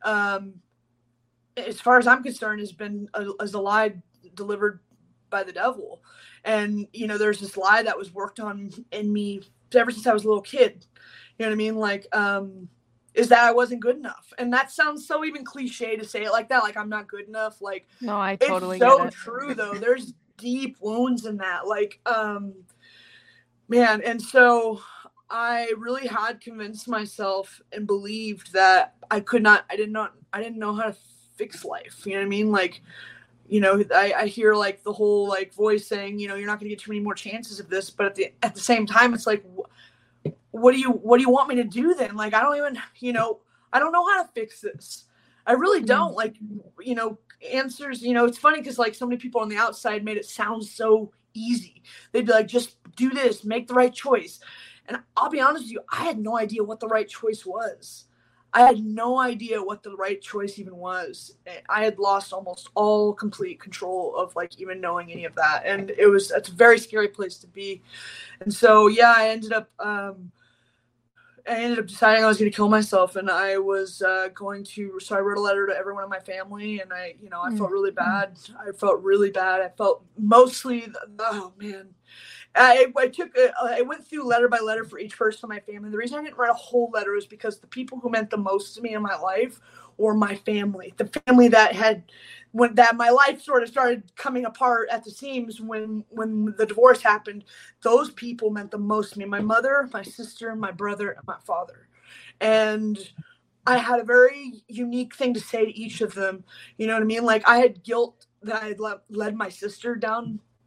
as far as I'm concerned, has been as a lie delivered by the devil. And, there's this lie that was worked on in me ever since I was a little kid. You know what I mean? Like, is that I wasn't good enough. And that sounds so even cliche to say it like that. Like, I'm not good enough. Like, no, I totally get it. It's so true though. There's deep wounds in that. Like, man. And so I really had convinced myself and believed that I didn't know how to fix life. You know what I mean? Like, I hear like the whole like voice saying, you're not going to get too many more chances of this. But at the same time, it's like, what do you want me to do then? Like, I don't even, I don't know how to fix this. I really don't. Like, answers, it's funny because like so many people on the outside made it sound so easy. They'd be like, just do this, make the right choice. And I'll be honest with you, I had no idea what the right choice was. I had no idea what the right choice even was. I had lost almost all complete control of like even knowing any of that. And it's a very scary place to be. And so, I ended up deciding I was going to kill myself, and I was so I wrote a letter to everyone in my family, and I felt really bad. I felt mostly, oh man. I went through letter by letter for each person in my family. The reason I didn't write a whole letter is because the people who meant the most to me in my life were my family. The family that my life sort of started coming apart at the seams when the divorce happened. Those people meant the most to me. My mother, my sister, my brother, and my father. And I had a very unique thing to say to each of them. You know what I mean? Like, I had guilt that I had led my sister down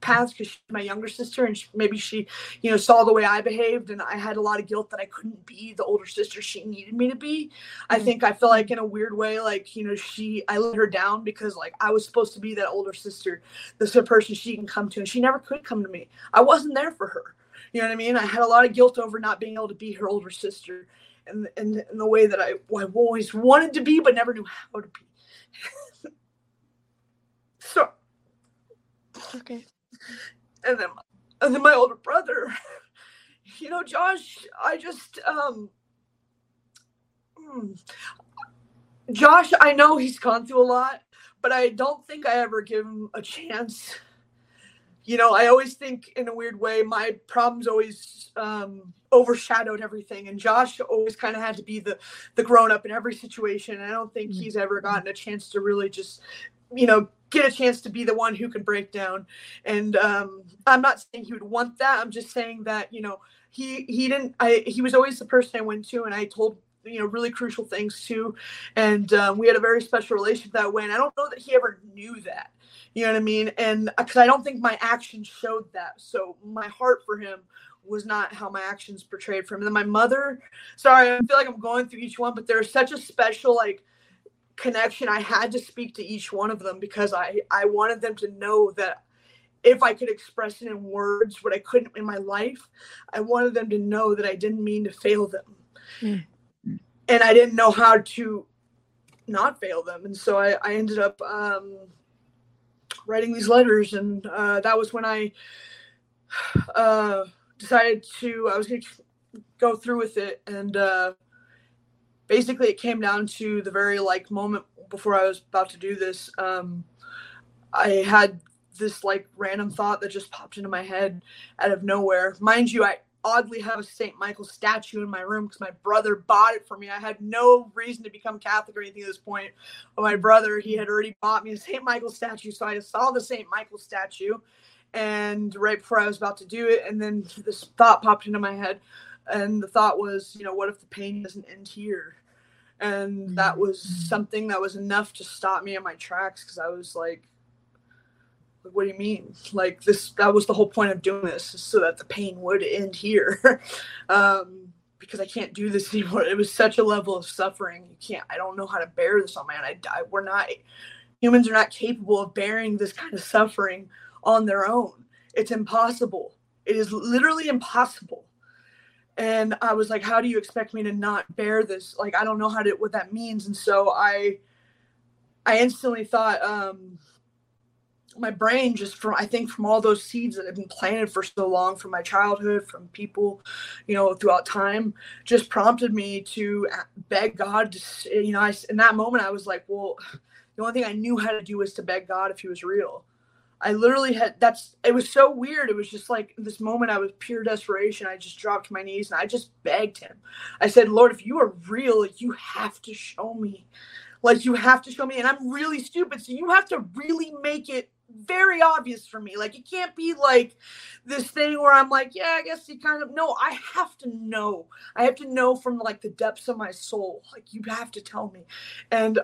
paths because she's my younger sister, and maybe she, you know, saw the way I behaved, and I had a lot of guilt that I couldn't be the older sister she needed me to be. I think I feel like in a weird way, like, you know, I let her down because like I was supposed to be that older sister, the person she can come to, and she never could come to me. I wasn't there for her. You know what I mean? I had a lot of guilt over not being able to be her older sister, and in the way that I always wanted to be, but never knew how to be. So, okay. And then my older brother, you know, Josh, Josh, I know he's gone through a lot, but I don't think I ever give him a chance. You know, I always think in a weird way, my problems always overshadowed everything. And Josh always kind of had to be the grown up in every situation. I don't think he's ever gotten a chance to really just, you know, get a chance to be the one who can break down. And I'm not saying he would want that. I'm just saying that, you know, he was always the person I went to, and I told, you know, really crucial things too. And we had a very special relationship that way. And I don't know that he ever knew that. You know what I mean? And because I don't think my actions showed that. So my heart for him was not how my actions portrayed for him. And then my mother, sorry, I feel like I'm going through each one, but there's such a special like connection. I had to speak to each one of them because I wanted them to know that if I could express it in words, what I couldn't in my life, I wanted them to know that I didn't mean to fail them. And I didn't know how to not fail them. And so I ended up writing these letters, and that was when I decided I was going to go through with it. And basically it came down to the very like moment before I was about to do this. I had this like random thought that just popped into my head out of nowhere. Mind you, I oddly have a St. Michael statue in my room because my brother bought it for me. I had no reason to become Catholic or anything at this point. But my brother, he had already bought me a St. Michael statue. So I saw the St. Michael statue, and right before I was about to do it, and then this thought popped into my head. And the thought was, you know, what if the pain doesn't end here? And that was something that was enough to stop me in my tracks, because I was like, what do you mean? Like that was the whole point of doing this, so that the pain would end here. Because I can't do this anymore. It was such a level of suffering. I don't know how to bear this on my own. Humans are not capable of bearing this kind of suffering on their own. It's impossible. It is literally impossible. And I was like, how do you expect me to not bear this? Like, I don't know what that means. And so I instantly thought, my brain just from all those seeds that have been planted for so long from my childhood, from people, you know, throughout time, just prompted me to beg God to, you know, in that moment I was like, well, the only thing I knew how to do was to beg God if he was real. I literally it was so weird. It was just like this moment I was pure desperation. I just dropped to my knees and I just begged him. I said, Lord, if you are real, you have to show me. Like, you have to show me. And I'm really stupid, so you have to really make it very obvious for me. Like, it can't be like this thing where I'm like, yeah, I guess you kind of know. I have to know. I have to know from like the depths of my soul. Like, you have to tell me. And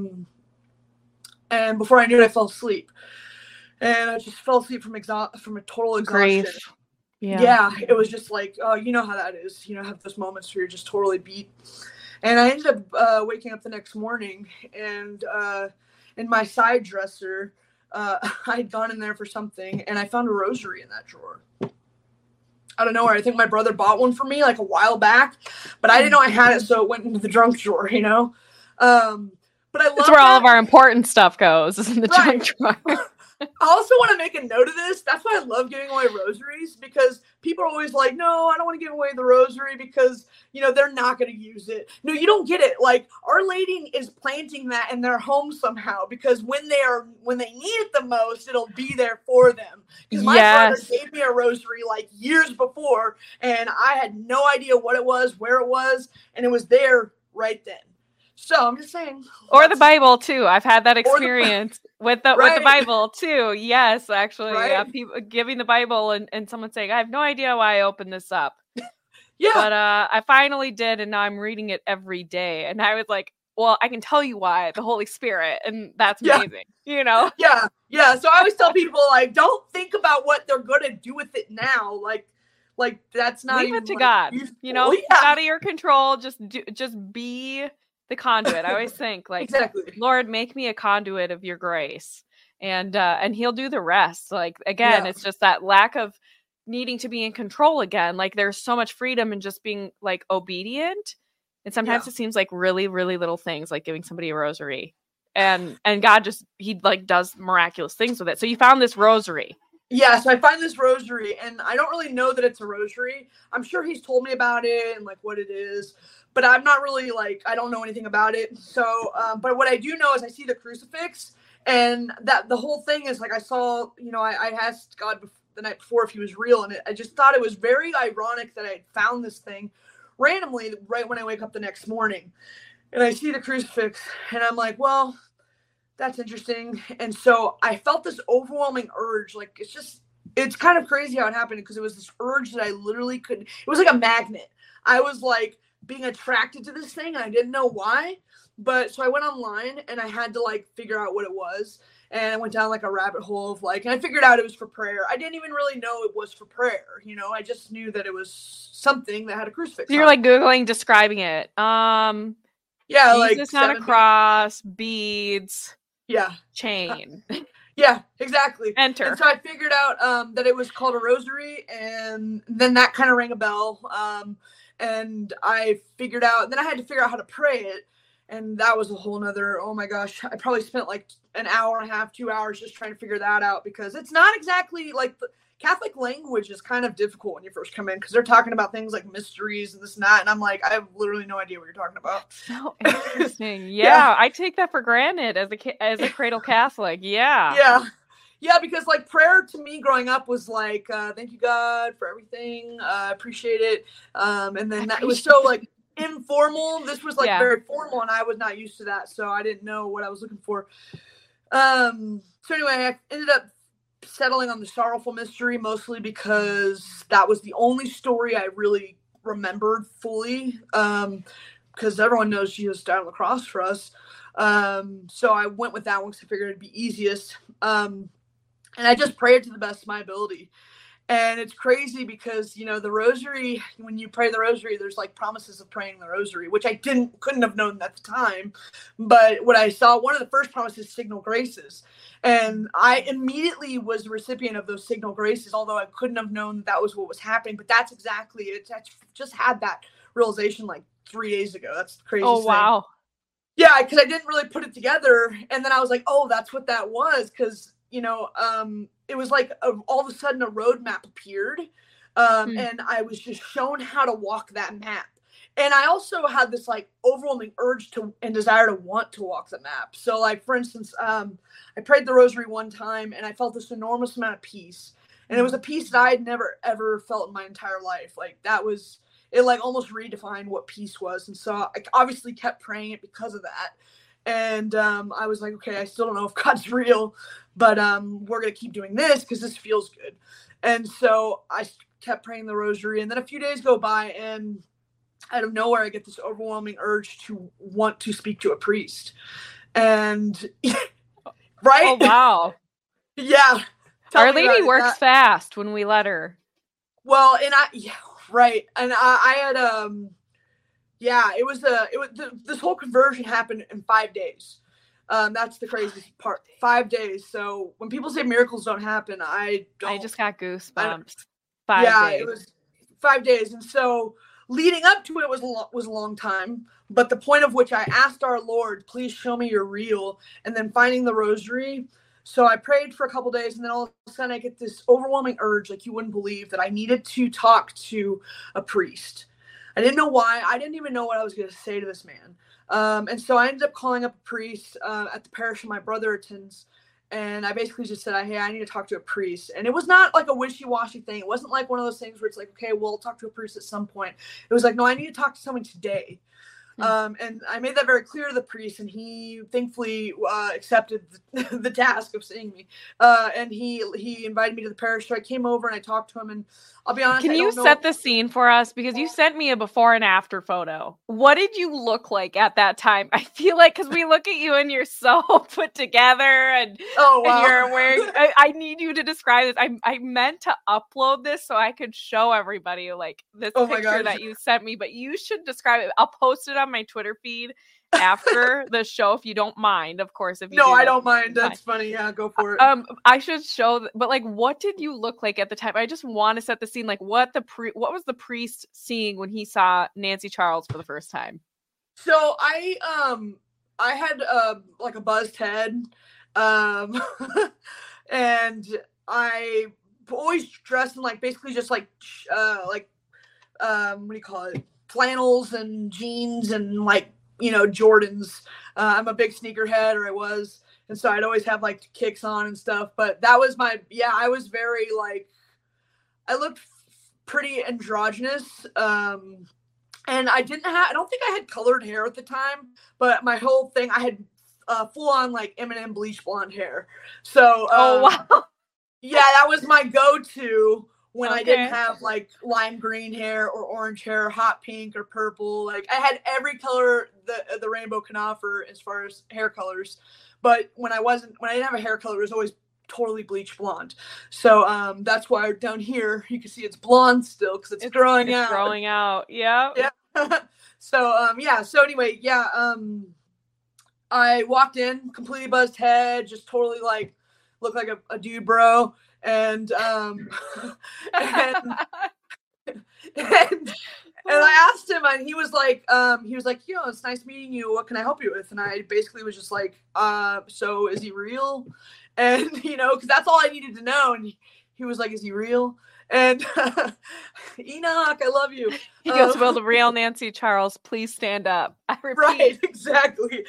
before I knew it, I fell asleep. And I just fell asleep from a total exhaustion. Grief. Yeah, it was just like, oh, you know how that is. You know, have those moments where you're just totally beat. And I ended up waking up the next morning, and in my side dresser, I'd gone in there for something, and I found a rosary in that drawer. Out of nowhere. I think my brother bought one for me like a while back, but I didn't know I had it, so it went into the junk drawer, you know? But I love That's where all of our important stuff goes, is in the junk drawer. I also want to make a note of this. That's why I love giving away rosaries, because people are always like, no, I don't want to give away the rosary because, you know, they're not going to use it. No, you don't get it. Like, Our Lady is planting that in their home somehow, because when they need it the most, it'll be there for them. Because my brother gave me a rosary like years before, and I had no idea what it was, where it was, and it was there right then. So I'm just saying. Or the Bible too. I've had that experience with the Bible too. Yes, actually, people giving the Bible and someone saying, "I have no idea why I opened this up." Yeah, but I finally did, and now I'm reading it every day. And I was like, well, I can tell you why, the Holy Spirit, and that's Yeah. amazing, you know? Yeah. Yeah. So I always tell people, like, don't think about what they're going to do with it now. Like that's not Leave even it to like, God, useful. you know? Yeah. It's out of your control. Just be the conduit. I always think, like, Exactly. Lord, make me a conduit of your grace, and he'll do the rest. Like, again, Yeah. it's just that lack of needing to be in control again. Like, there's so much freedom in just being like obedient, and sometimes Yeah. it seems like really, really little things, like giving somebody a rosary, and God just, he like does miraculous things with it. So you found this rosary. Yeah, so I find this rosary, and I don't really know that it's a rosary. I'm sure he's told me about it and like what it is, but I'm not really like, I don't know anything about it. So, but what I do know is I see the crucifix, and that the whole thing is like, I saw, you know, I asked God the night before if he was real, and I just thought it was very ironic that I found this thing randomly right when I wake up the next morning, and I see the crucifix, and I'm like, well, that's interesting. And so I felt this overwhelming urge. Like, it's kind of crazy how it happened, because it was this urge that I literally couldn't, it was like a magnet. I was like being attracted to this thing, and I didn't know why. But so I went online, and I had to like figure out what it was. And I went down like a rabbit hole of like, and I figured out it was for prayer. I didn't even really know it was for prayer. You know, I just knew that it was something that had a crucifix. So you're like Googling, describing it. Yeah, Jesus like on a cross, beads, yeah, chain. Yeah, exactly. Enter. And so I figured out that it was called a rosary, and then that kind of rang a bell. And I figured out, then I had to figure out how to pray it. And that was a whole nother, oh my gosh, I probably spent like an hour and a half, 2 hours just trying to figure that out, because it's not exactly like the Catholic language is kind of difficult when you first come in, because they're talking about things like mysteries and this and that. And I'm like, I have literally no idea what you're talking about. So interesting. Yeah, I take that for granted as a cradle Catholic. Yeah. Yeah, because like prayer to me growing up was like, thank you God for everything. Appreciate it. And then that, it was so like informal. This was like very formal, and I was not used to that. So I didn't know what I was looking for. So anyway, I ended up settling on the sorrowful mystery, mostly because that was the only story I really remembered fully. Because everyone knows Jesus died on the cross for us. So I went with that one because I figured it'd be easiest. And I just prayed to the best of my ability. And it's crazy because, you know, the rosary, when you pray the rosary, there's like promises of praying the rosary, which I couldn't have known at the time. But what I saw, one of the first promises, signal graces. And I immediately was the recipient of those signal graces, although I couldn't have known that was what was happening. But that's exactly it. I just had that realization like 3 days ago. That's the craziest thing. Wow. Yeah, because I didn't really put it together. And then I was like, oh, that's what that was. Because, you know, it was like all of a sudden a roadmap appeared. And I was just shown how to walk that map. And I also had this like overwhelming urge and desire to want to walk the map. So like, for instance, I prayed the rosary one time, and I felt this enormous amount of peace. And it was a peace that I had never, ever felt in my entire life. Like it like almost redefined what peace was. And so I obviously kept praying it because of that. And I was like, okay, I still don't know if God's real, but we're going to keep doing this because this feels good. And so I kept praying the rosary. And then a few days go by, and out of nowhere, I get this overwhelming urge to want to speak to a priest. And right? Oh, wow. Yeah. Our Lady works fast when we let her. Well, and right. And I had, this whole conversion happened in 5 days. That's the craziest part. 5 days. So when people say miracles don't happen, I just got goosebumps. 5 days. It was 5 days. And so leading up to it was a long time. But the point of which I asked our Lord, please show me you're real. And then finding the rosary. So I prayed for a couple days, and then all of a sudden I get this overwhelming urge, like you wouldn't believe, that I needed to talk to a priest. I didn't know why. I didn't even know what I was going to say to this man. And so I ended up calling up a priest at the parish my brother attends. And I basically just said, hey, I need to talk to a priest. And it was not like a wishy-washy thing. It wasn't like one of those things where it's like, okay, well, I'll talk to a priest at some point. It was like, no, I need to talk to someone today. And I made that very clear to the priest, and he thankfully accepted the task of seeing me. And he invited me to the parish. So I came over and I talked to him. And I'll be honest, Can you set the scene for us? Because you sent me a before and after photo. What did you look like at that time? I feel like because we look at you and you're so put together, and you're wearing. I need you to describe this. I meant to upload this so I could show everybody like this picture that you sent me, but you should describe it. I'll post it on my Twitter feed after the show if you don't mind, of course. If you I don't mind. That's funny. Yeah, go for it. I should show, but like, what did you look like at the time? I just want to set the scene. Like, what was the priest seeing when he saw Nancy Charles for the first time? So I had like a buzzed head, and I always dressed in like basically just like what do you call it, flannels and jeans and like, you know, Jordans. I'm a big sneakerhead, or I was, and so I'd always have like kicks on and stuff. But that was I was very like, I looked pretty androgynous. And I don't think I had colored hair at the time, but my whole thing, I had full on like Eminem bleach blonde hair. So, wow. Yeah, that was my go-to when I didn't have like lime green hair or orange hair, or hot pink or purple. Like I had every color the rainbow can offer as far as hair colors. But when I didn't have a hair color, it was always totally bleach blonde. So that's why down here you can see it's blonde still because it's growing out. Growing out. Yeah. So so anyway, I walked in completely buzzed head, just totally like looked like a dude bro, and and I asked him, and he was like, you know, it's nice meeting you. What can I help you with? And I basically was just like, so is he real? And, you know, because that's all I needed to know. And he was like, is he real? And Enoch, I love you. He goes, well, the real Nancy Charles, please stand up. I repeat. Right, exactly.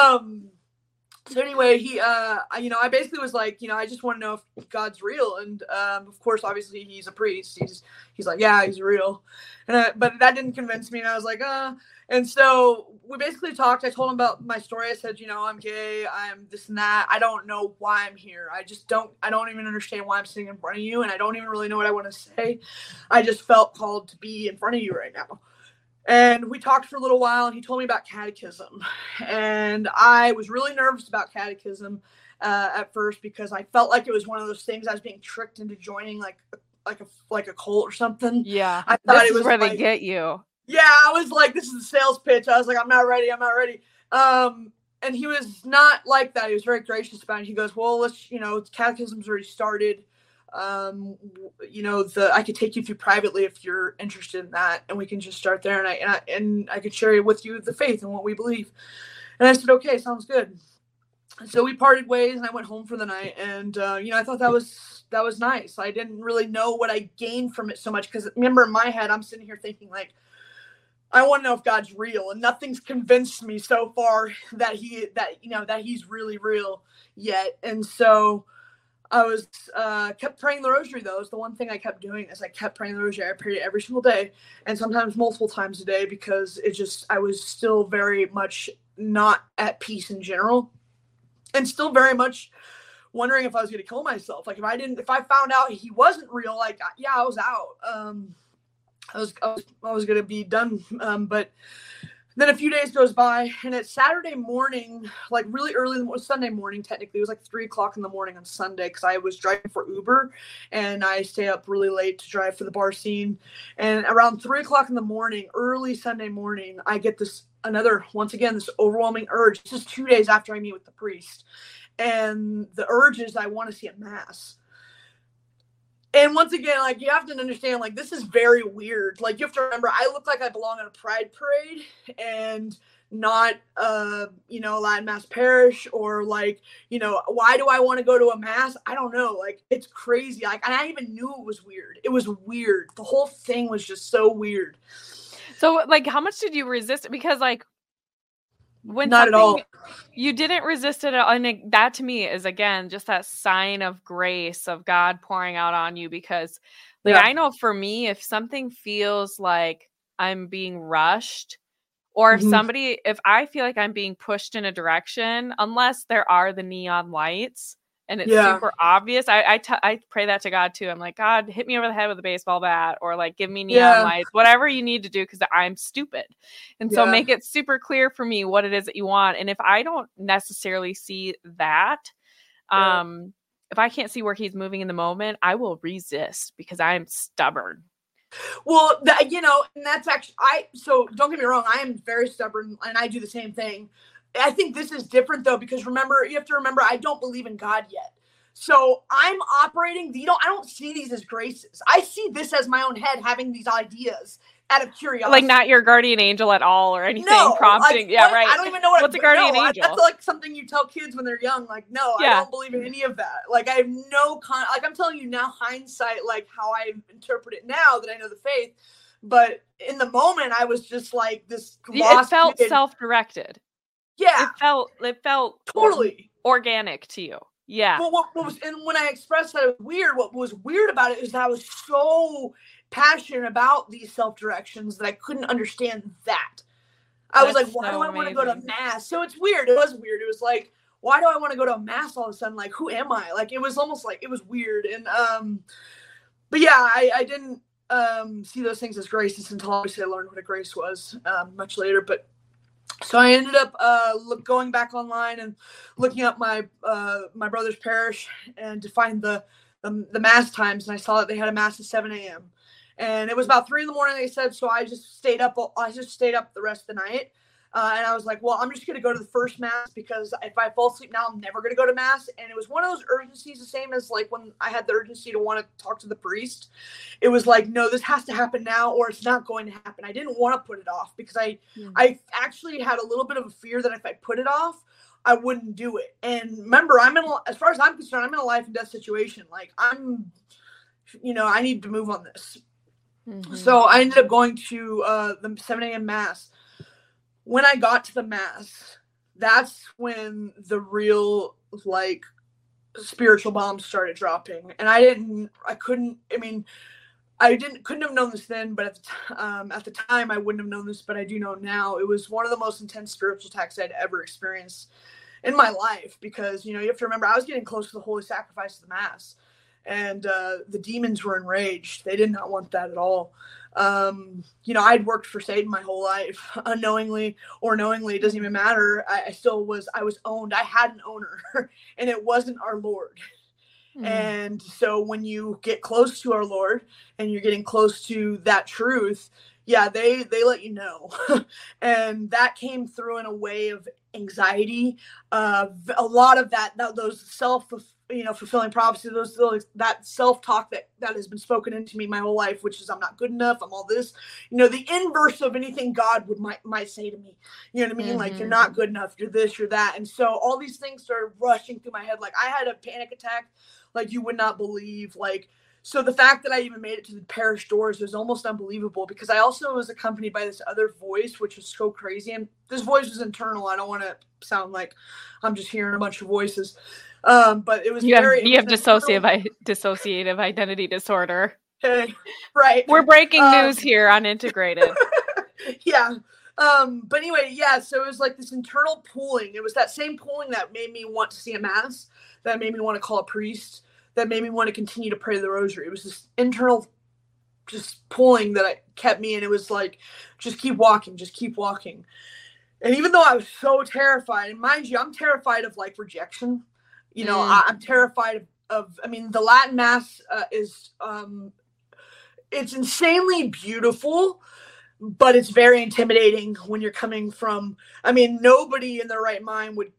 So anyway, he, you know, I basically was like, you know, I just want to know if God's real. And, of course, obviously he's a priest. He's like, yeah, he's real. And, but that didn't convince me. And I was like, and so we basically talked. I told him about my story. I said, you know, I'm gay. I'm this and that. I don't know why I'm here. I don't even understand why I'm sitting in front of you. And I don't even really know what I want to say. I just felt called to be in front of you right now. And we talked for a little while, and he told me about catechism. And I was really nervous about catechism at first because I felt like it was one of those things I was being tricked into joining, like a cult or something. Yeah, I thought it was where they get you. Yeah, I was like, this is a sales pitch. I was like, I'm not ready. And he was not like that. He was very gracious about it. He goes, well, let's, you know, catechism's already started. You know, I could take you through privately if you're interested in that, and we can just start there, and I could share with you the faith and what we believe. And I said, okay, sounds good. So we parted ways, and I went home for the night. And you know, I thought that was nice. I didn't really know what I gained from it so much, because remember, in my head, I'm sitting here thinking like, I want to know if God's real, and nothing's convinced me so far that he's really real yet. And so I was kept praying the rosary, though. It's the one thing I kept doing, is I kept praying the rosary. I prayed it every single day, and sometimes multiple times a day, because I was still very much not at peace in general, and still very much wondering if I was going to kill myself. Like if I found out he wasn't real, like, yeah, I was out. I was going to be done. But then a few days goes by, and it's Saturday morning, like really early, Sunday morning, technically. It was like 3:00 in the morning on Sunday, because I was driving for Uber, and I stay up really late to drive for the bar scene. And around 3:00 in the morning, early Sunday morning, I get this overwhelming urge. This is 2 days after I meet with the priest. And the urge is, I want to see a mass. And once again, like, you have to understand, like, this is very weird. Like, you have to remember, I look like I belong in a pride parade, and not, you know, Latin Mass parish, or like, you know, why do I want to go to a mass? I don't know. Like, it's crazy. Like, and I even knew it was weird. It was weird. The whole thing was just so weird. So, like, how much did you resist it? Because, like, when not at all, you didn't resist it, and that to me is, again, just that sign of grace of God pouring out on you. Because, like, I know for me, if something feels like I'm being rushed, Or if I feel like I'm being pushed in a direction, unless there are the neon lights and it's super obvious, I pray that to God too. I'm like, God, hit me over the head with a baseball bat, or like give me neon lights, whatever you need to do, because I'm stupid. And so make it super clear for me what it is that you want. And if I don't necessarily see that, if I can't see where he's moving in the moment, I will resist because I'm stubborn. Well, and that's actually, so don't get me wrong, I am very stubborn and I do the same thing. I think this is different though, because you have to remember, I don't believe in God yet. So I'm operating, I don't see these as graces. I see this as my own head having these ideas out of curiosity. Like not your guardian angel at all or anything prompting. Like, right. I don't even know what's a guardian angel. That's like something you tell kids when they're young. Like, no, I don't believe in any of that. Like, I have like, I'm telling you now, hindsight, like how I interpret it now that I know the faith. But in the moment, I was just like this. It felt self-directed. Yeah. It felt totally organic to you. Yeah. But and when I expressed that it was weird, what was weird about it is that I was so passionate about these self-directions that I couldn't understand that. I was like, why do I want to go to mass? So it's weird. It was weird. It was like, why do I want to go to a mass all of a sudden? Like, who am I? Like, it was almost like, it was weird. And, but yeah, I didn't see those things as graces until obviously I learned what a grace was much later. But so I ended up going back online and looking up my brother's parish and to find the mass times. And I saw that they had a mass at 7 a.m. And it was about 3 a.m, they said. So I just stayed up the rest of the night. And I was like, well, I'm just going to go to the first mass, because if I fall asleep now, I'm never going to go to mass. And it was one of those urgencies, the same as like when I had the urgency to want to talk to the priest. It was like, no, this has to happen now or it's not going to happen. I didn't want to put it off because I actually had a little bit of a fear that if I put it off, I wouldn't do it. And remember, as far as I'm concerned, I'm in a life and death situation. Like I need to move on this. Mm-hmm. So I ended up going to the 7 a.m. mass. When I got to the mass, that's when the real like spiritual bombs started dropping. And couldn't have known this then, but at the time I wouldn't have known this, but I do know now. It was one of the most intense spiritual attacks I'd ever experienced in my life, because, you have to remember, I was getting close to the holy sacrifice of the mass, and the demons were enraged. They did not want that at all. I'd worked for Satan my whole life, unknowingly or knowingly, it doesn't even matter. I was owned. I had an owner and it wasn't our Lord. And so when you get close to our Lord and you're getting close to that truth, they let you know. And that came through in a way of anxiety, a lot of those fulfilling prophecy, that self-talk that has been spoken into me my whole life, which is I'm not good enough, I'm all this, the inverse of anything God might say to me, you know what I mean? Mm-hmm. Like, you're not good enough, you're this, you're that. And so all these things started rushing through my head. Like, I had a panic attack like you would not believe. Like, so the fact that I even made it to the parish doors was almost unbelievable, because I also was accompanied by this other voice, which was so crazy. And this voice was internal. I don't want to sound like I'm just hearing a bunch of voices. But it was you have dissociative identity disorder. Right. We're breaking news here on Integrated. Yeah. But anyway, so it was like this internal pulling. It was that same pulling that made me want to see a mass, that made me want to call a priest, that made me want to continue to pray the rosary. It was this internal just pulling that kept me, and it was like, just keep walking, just keep walking. And even though I was so terrified, and mind you, I'm terrified of like rejection. I'm terrified of the Latin Mass is, it's insanely beautiful, but it's very intimidating when you're coming from, nobody in their right mind would,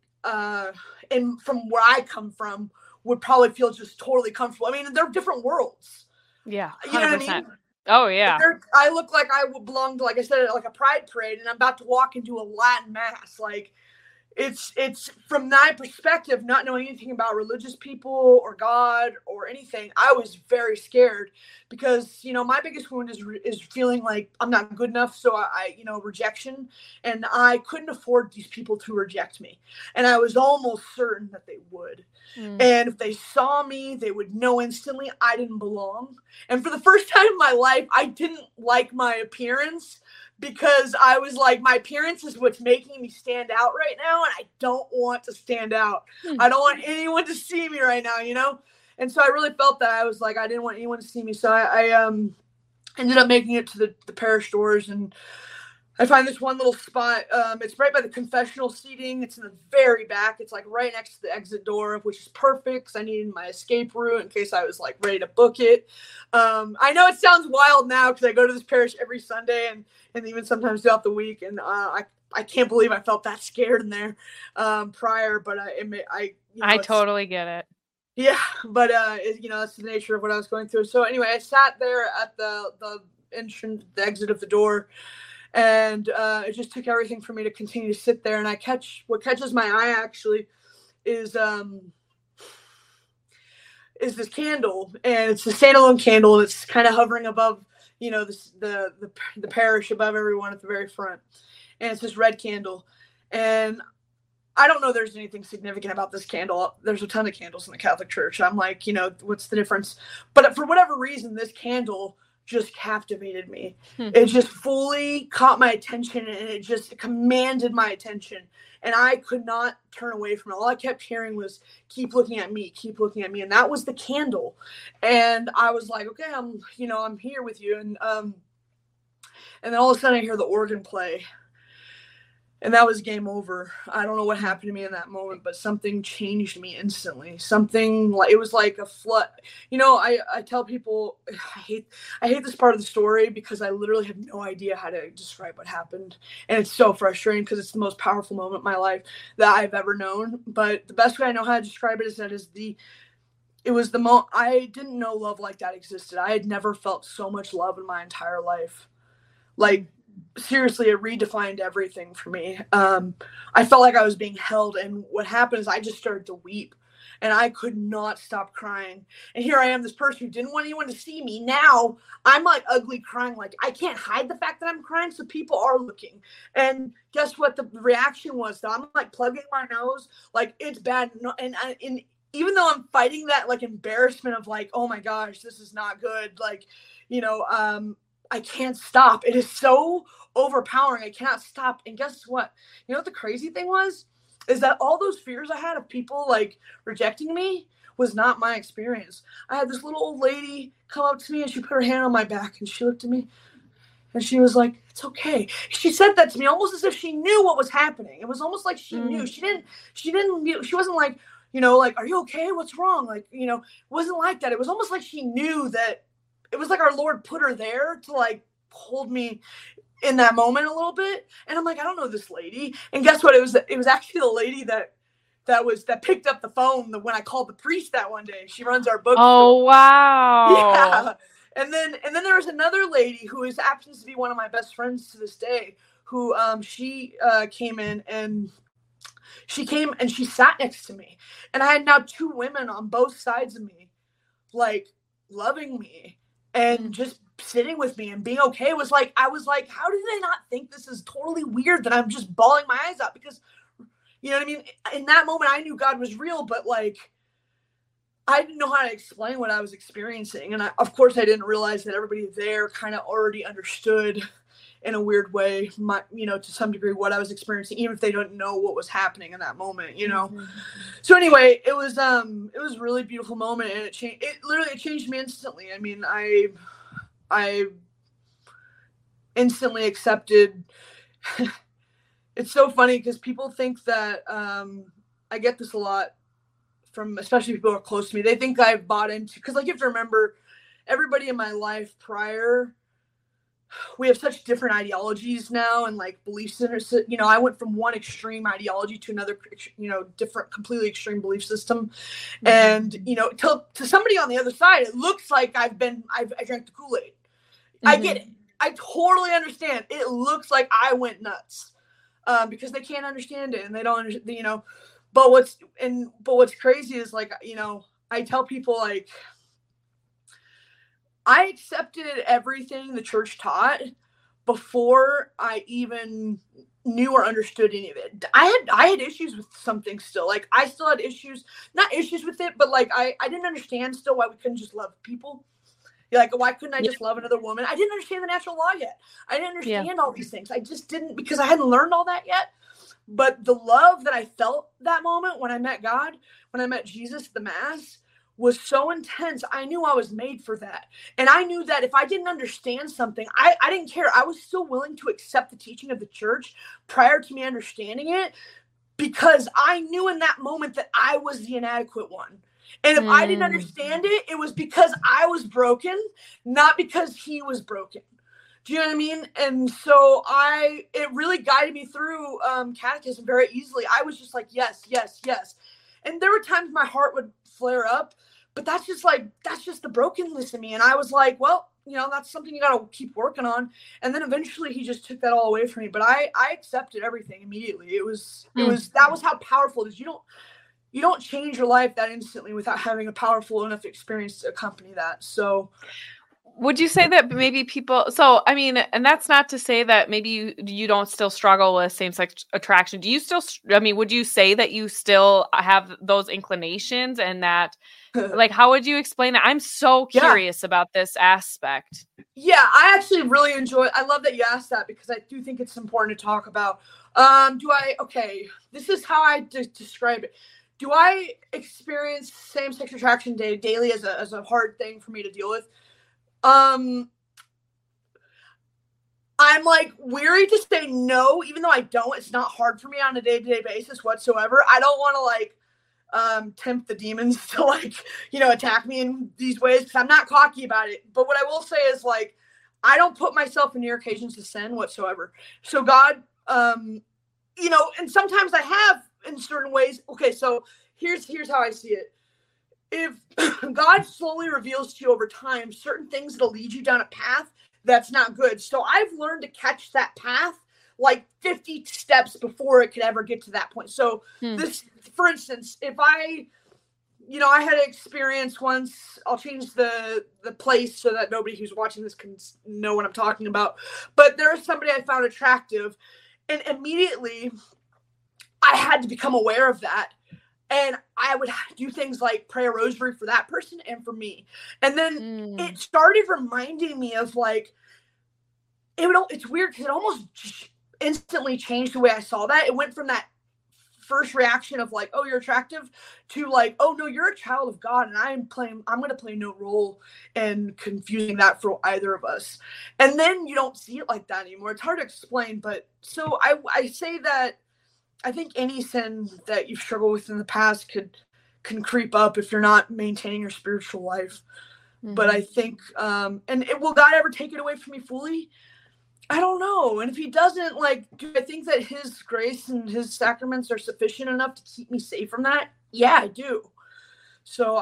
and from where I come from, would probably feel just totally comfortable. They're different worlds. Yeah. 100%. You know what I mean? Oh yeah. I look like I would belong to, like I said, like a pride parade, and I'm about to walk into a Latin Mass. Like, it's from my perspective, not knowing anything about religious people or God or anything, I was very scared, because my biggest wound is feeling like I'm not good enough. So I rejection, and I couldn't afford these people to reject me, and I was almost certain that they would. And if they saw me, they would know instantly I didn't belong. And for the first time in my life, I didn't like my appearance, because I was like, my appearance is what's making me stand out right now, and I don't want to stand out. I don't want anyone to see me right now, you know? And so I really felt that. I was like, I didn't want anyone to see me. So I ended up making it to the parish doors, and I find this one little spot. It's right by the confessional seating. It's in the very back. It's like right next to the exit door, which is perfect because I needed my escape route in case I was like ready to book it. I know it sounds wild now because I go to this parish every Sunday and even sometimes throughout the week. And I can't believe I felt that scared in there prior, but I totally get it. Yeah, but that's the nature of what I was going through. So anyway, I sat there at the entrance, the exit of the door. And it just took everything for me to continue to sit there. And what catches my eye actually is this candle, and it's a standalone candle. It's kind of hovering above, the parish above everyone at the very front. And it's this red candle. And I don't know there's anything significant about this candle. There's a ton of candles in the Catholic Church. I'm like, what's the difference? But for whatever reason, this candle just captivated me. It just fully caught my attention, and it just commanded my attention, and I could not turn away from it. All I kept hearing was, keep looking at me, and that was the candle. And I was like, okay, I'm here with you. And then all of a sudden I hear the organ play. And that was game over. I don't know what happened to me in that moment, but something changed me instantly. It was like a flood. I tell people I hate this part of the story because I literally have no idea how to describe what happened. And it's so frustrating because it's the most powerful moment in my life that I've ever known. But the best way I know how to describe it is that it was the moment I didn't know love like that existed. I had never felt so much love in my entire life. Like, seriously, it redefined everything for me. I felt like I was being held, and what happened is I just started to weep, and I could not stop crying. And here I am, this person who didn't want anyone to see me. Now I'm like ugly crying. Like, I can't hide the fact that I'm crying, so people are looking. And guess what the reaction was? So I'm like plugging my nose, like it's bad. And even though I'm fighting that like embarrassment of like, oh my gosh, this is not good. Like, I can't stop. It is so overpowering. I cannot stop. And guess what? You know what the crazy thing was? Is that all those fears I had of people like rejecting me was not my experience. I had this little old lady come up to me, and she put her hand on my back, and she looked at me, and she was like, it's okay. She said that to me almost as if she knew what was happening. It was almost like she knew. She wasn't like, like, are you okay? What's wrong? Like, it wasn't like that. It was almost like she knew that. It was like our Lord put her there to like hold me in that moment a little bit. And I'm like, I don't know this lady. And guess what? It was actually the lady that picked up the phone when I called the priest that one day. She runs our book. Oh, wow. Yeah. And then there was another lady who happens to be one of my best friends to this day, who she came in, and she sat next to me. And I had now two women on both sides of me, like loving me. And just sitting with me and being okay. I was like, how did I not think this is totally weird that I'm just bawling my eyes out? Because, you know what I mean? In that moment, I knew God was real, but like, I didn't know how to explain what I was experiencing. And of course, I didn't realize that everybody there kind of already understood in a weird way, to some degree, what I was experiencing, even if they don't know what was happening in that moment, So anyway, it was a really beautiful moment, and it literally changed me instantly. I mean, I instantly accepted. It's so funny because people think that, I get this a lot from, especially people who are close to me. They think I've bought into, because like you have to remember, everybody in my life prior, we have such different ideologies now and like belief centers. I went from one extreme ideology to another, different, completely extreme belief system. And, to somebody on the other side, it looks like I drank the Kool-Aid. I get it. I totally understand. It looks like I went nuts because they can't understand it, and they don't understand, but what's crazy is like, I tell people like, I accepted everything the church taught before I even knew or understood any of it. I had issues with something still. Like, I still had issues, not issues with it, but like I didn't understand still why we couldn't just love people. You're like, why couldn't I just love another woman? I didn't understand the natural law yet. I didn't understand all these things. I just didn't, because I hadn't learned all that yet. But the love that I felt that moment when I met God, when I met Jesus at the Mass, was so intense. I knew I was made for that. And I knew that if I didn't understand something, I didn't care. I was still willing to accept the teaching of the church prior to me understanding it, because I knew in that moment that I was the inadequate one. And if I didn't understand it, it was because I was broken, not because he was broken. Do you know what I mean? And so it really guided me through catechism very easily. I was just like, yes, yes, yes. And there were times my heart would flare up, but that's just the brokenness in me. And I was like, well, that's something you got to keep working on. And then eventually he just took that all away from me. But I accepted everything immediately. That was how powerful it is. You don't change your life that instantly without having a powerful enough experience to accompany that. So would you say that maybe people, so, I mean, and that's not to say that maybe you don't still struggle with same-sex attraction. Do you still, would you say that you still have those inclinations, and that, like, how would you explain that? I'm so curious about this aspect. Yeah, I actually really I love that you asked that, because I do think it's important to talk about. This is how I describe it. Do I experience same-sex attraction daily as a hard thing for me to deal with? I'm like weary to say no, even though I don't. It's not hard for me on a day-to-day basis whatsoever. I don't want to tempt the demons to attack me in these ways, because I'm not cocky about it. But what I will say is I don't put myself in near occasions to sin whatsoever. So God, and sometimes I have in certain ways. Okay, so here's how I see it. If God slowly reveals to you over time certain things that'll lead you down a path that's not good. So I've learned to catch that path 50 steps before it could ever get to that point. So this, for instance, if I had an experience once, I'll change the place so that nobody who's watching this can know what I'm talking about. But there was somebody I found attractive, and immediately I had to become aware of that. And I would do things like pray a rosary for that person and for me. And then it started reminding me of it's weird, because it almost instantly changed the way I saw that. It went from that first reaction of oh, you're attractive, to oh no, you're a child of God, and I'm going to play no role in confusing that for either of us. And then you don't see it like that anymore. It's hard to explain, but so I say that I think any sin that you've struggled with in the past can creep up if you're not maintaining your spiritual life. Mm-hmm. But I think, will God ever take it away from me fully? I don't know. And if he doesn't, do I think that his grace and his sacraments are sufficient enough to keep me safe from that? Yeah, I do. So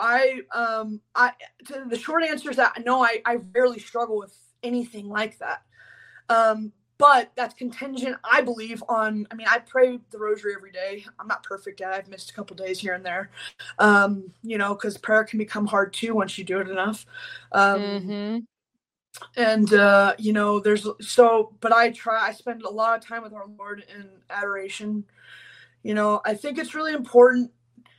the short answer is that no, I rarely struggle with anything like that. But that's contingent, I believe, on, I pray the rosary every day. I'm not perfect at it. I've missed a couple days here and there, because prayer can become hard too once you do it enough. And, but I spend a lot of time with our Lord in adoration. I think it's really important.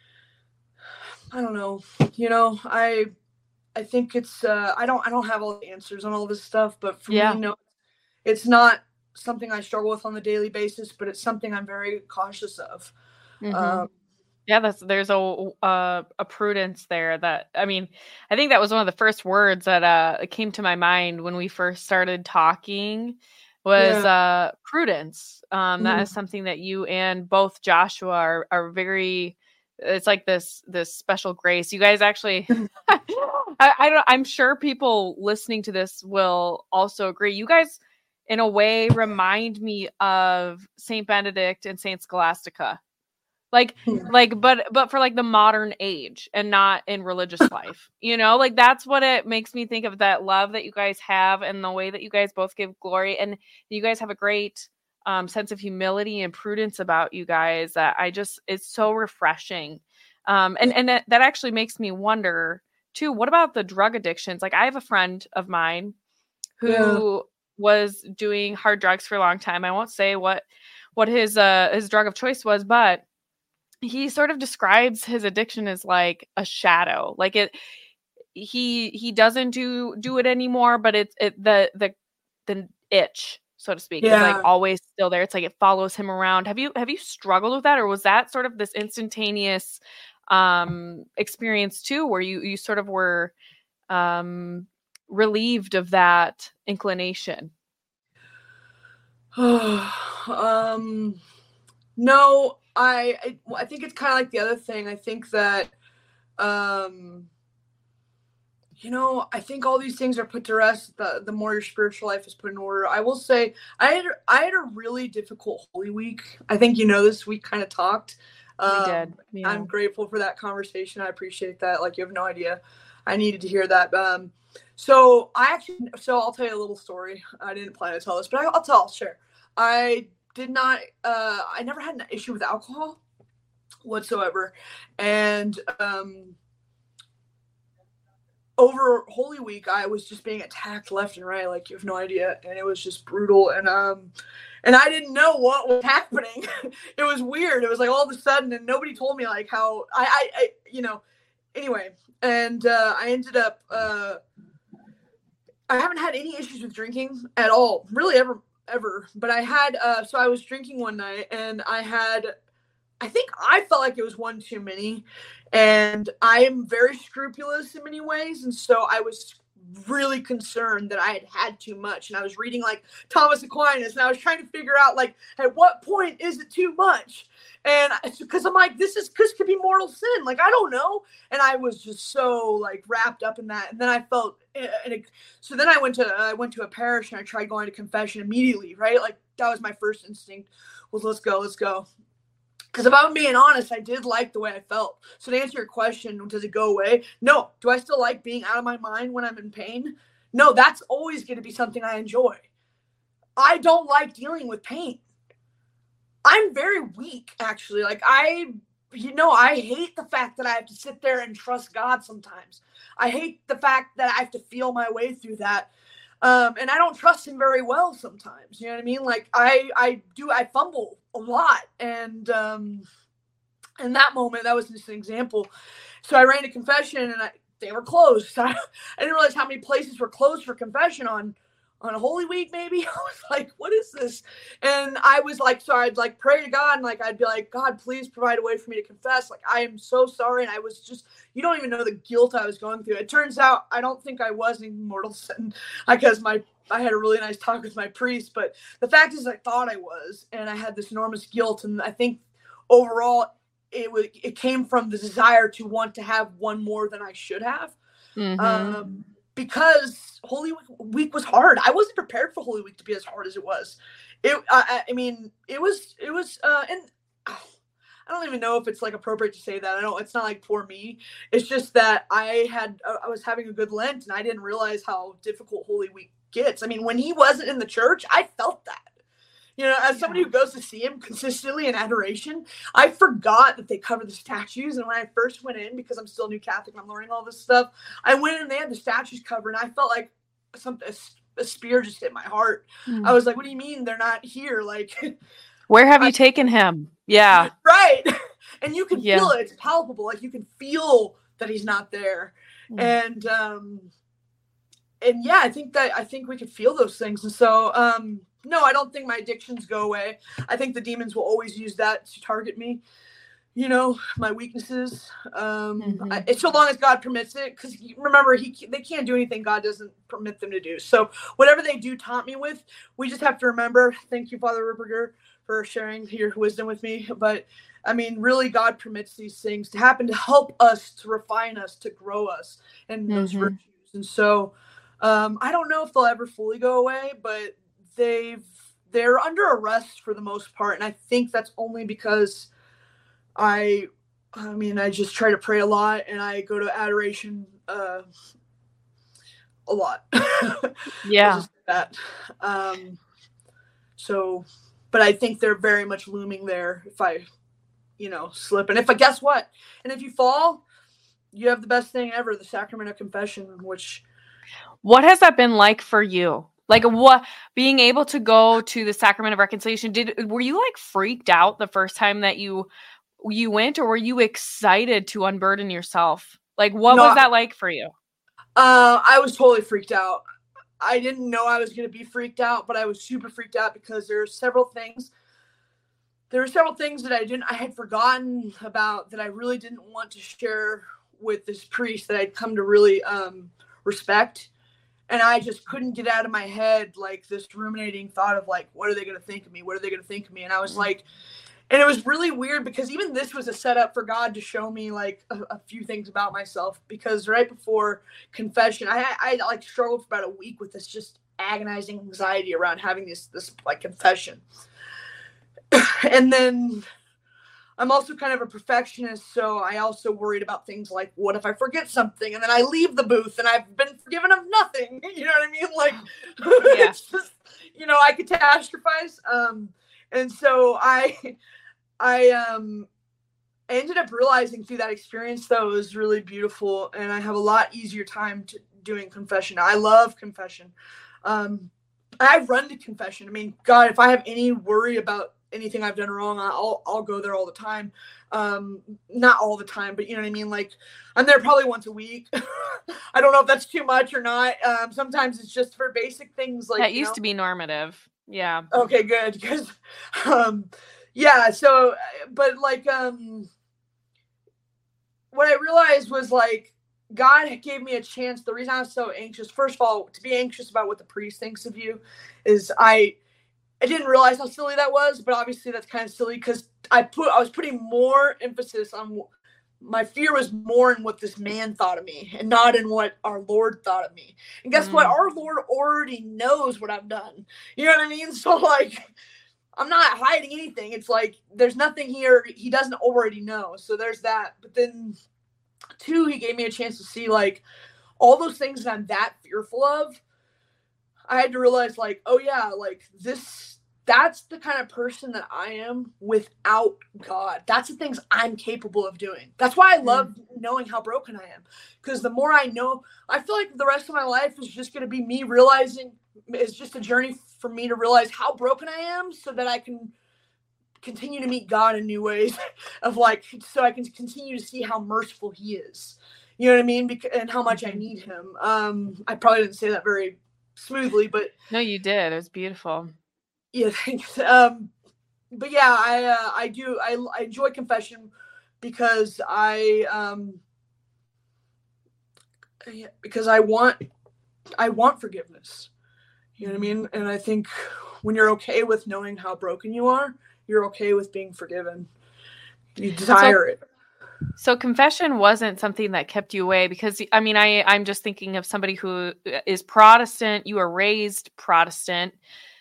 I don't know, I think it's, I don't have all the answers on all this stuff, but for me, it's not something I struggle with on a daily basis, but it's something I'm very cautious of. There's a prudence there that, I think that was one of the first words that came to my mind when we first started talking was prudence. That is something that you and both Joshua are very, it's like this special grace. You guys actually, I'm sure people listening to this will also agree. You guys, in a way, remind me of Saint Benedict and Saint Scholastica, but for the modern age and not in religious life. That's what it makes me think of, that love that you guys have and the way that you guys both give glory, and you guys have a great sense of humility and prudence about you guys. That it's so refreshing, and that actually makes me wonder too. What about the drug addictions? I have a friend of mine who was doing hard drugs for a long time. I won't say what his drug of choice was, but he sort of describes his addiction as like a shadow. he doesn't do it anymore, but the itch, so to speak, is like always still there. It's like it follows him around. Have you struggled with that, or was that sort of this instantaneous experience too, where you sort of were relieved of that inclination? No, I think it's kind of like the other thing. I think that, I think all these things are put to rest the more your spiritual life is put in order. I will say I had a really difficult Holy Week. I think this week kind of talked. We did. Yeah. I'm grateful for that conversation. I appreciate that. Like, you have no idea. I needed to hear that. So I'll tell you a little story. I didn't plan to tell this, but I'll share. I never had an issue with alcohol whatsoever. And, over Holy Week, I was just being attacked left and right. Like, you have no idea. And it was just brutal. And I didn't know what was happening. It was weird. It was like all of a sudden, and nobody told me like how anyway. And, I ended up, I haven't had any issues with drinking at all, really ever. But I had, so I was drinking one night, and I felt like it was one too many, and I am very scrupulous in many ways. And so I was really concerned that I had too much. And I was reading like Thomas Aquinas, and I was trying to figure out like, at what point is it too much? And because I'm like, this could be mortal sin. Like, I don't know. And I was just so like wrapped up in that. And then I felt, so then I went to a parish, and I tried going to confession immediately. Right. Like, that was my first instinct was, let's go. Because if I'm being honest, I did like the way I felt. So to answer your question, does it go away? No. Do I still like being out of my mind when I'm in pain? No, that's always going to be something I enjoy. I don't like dealing with pain. I'm very weak, actually. Like, I hate the fact that I have to sit there and trust God sometimes. I hate the fact that I have to feel my way through that. And I don't trust him very well sometimes. You know what I mean? Like, I fumble a lot. And in that moment, that was just an example. So I ran to confession, and they were closed. I didn't realize how many places were closed for confession on a Holy Week, maybe. I was like, what is this? And I was like, so I'd like pray to God, and like, I'd be like, God, please provide a way for me to confess. Like, I am so sorry. And I was just, you don't even know the guilt I was going through. It turns out I don't think I was in mortal sin, because I had a really nice talk with my priest, but the fact is I thought I was, and I had this enormous guilt. And I think overall it came from the desire to want to have one more than I should have. Mm-hmm. Because Holy Week was hard. I wasn't prepared for Holy Week to be as hard as it was. It was, and I don't even know if it's like appropriate to say that. It's not like poor me. It's just that I was having a good Lent, and I didn't realize how difficult Holy Week gets. I mean, when he wasn't in the church, I felt that. As somebody who goes to see him consistently in adoration, I forgot that they cover the statues. And when I first went in, because I'm still a new Catholic and I'm learning all this stuff, I went in and they had the statues covered, and I felt like a spear just hit my heart. I was like, what do you mean they're not here? Like, where have you taken him? Yeah. Right. And you can feel it. It's palpable. Like, you can feel that he's not there. And yeah, I think we could feel those things. And so, no, I don't think my addictions go away. I think the demons will always use that to target me, my weaknesses. It's so long as God permits it, because remember, they can't do anything God doesn't permit them to do. So whatever they do taunt me with, we just have to remember. Thank you, Father Ripperger, for sharing your wisdom with me. But I mean, really, God permits these things to happen to help us, to refine us, to grow us in those virtues. And so I don't know if they'll ever fully go away, but they're under arrest for the most part. And I think that's only because I just try to pray a lot, and I go to adoration a lot. Yeah. That. So, but I think they're very much looming there if I, slip. And guess what? And if you fall, you have the best thing ever, the sacrament of confession, What has that been like for you? Like, what, being able to go to the sacrament of reconciliation, were you like freaked out the first time that you went, or were you excited to unburden yourself? Like, what was that like for you? I was totally freaked out. I didn't know I was going to be freaked out, but I was super freaked out because there were several things that I had forgotten about that I really didn't want to share with this priest that I'd come to really respect. And I just couldn't get out of my head like this ruminating thought of like, what are they going to think of me? What are they going to think of me? And I was like, and it was really weird because even this was a setup for God to show me like a few things about myself, because right before confession, I like struggled for about a week with this just agonizing anxiety around having this like confession. And then I'm also kind of a perfectionist, so I also worried about things like, what if I forget something? And then I leave the booth and I've been forgiven of nothing. You know what I mean? Like, yeah. It's just, I catastrophize. And so I ended up realizing through that experience, though, it was really beautiful, and I have a lot easier time doing confession. I love confession. I run to confession. I mean, God, if I have any worry about anything I've done wrong, I'll go there all the time. Not all the time, but you know what I mean? Like, I'm there probably once a week. I don't know if that's too much or not. Sometimes it's just for basic things like that used to be normative. Yeah. Okay, good. Because yeah, so but like what I realized was like God gave me a chance. The reason I was so anxious, first of all, to be anxious about what the priest thinks of you, is I didn't realize how silly that was, but obviously that's kind of silly because I was putting more emphasis on, my fear was more in what this man thought of me and not in what our Lord thought of me. And guess what? Our Lord already knows what I've done. You know what I mean? So like, I'm not hiding anything. It's like, there's nothing here he doesn't already know. So there's that. But then two, he gave me a chance to see like all those things that I'm that fearful of. I had to realize like, oh yeah, like that's the kind of person that I am without God. That's the things I'm capable of doing. That's why I love knowing how broken I am. Because the more I know, I feel like the rest of my life is just going to be me realizing, it's just a journey for me to realize how broken I am so that I can continue to meet God in new ways of like, so I can continue to see how merciful he is. You know what I mean? And how much I need him. I probably didn't say that very smoothly, but no, you did. It was beautiful. Yeah, thanks. But yeah, I enjoy confession because I want forgiveness. You know what I mean? And I think when you're okay with knowing how broken you are, you're okay with being forgiven. You desire it. So confession wasn't something that kept you away, because I mean, I'm just thinking of somebody who is Protestant. You were raised Protestant.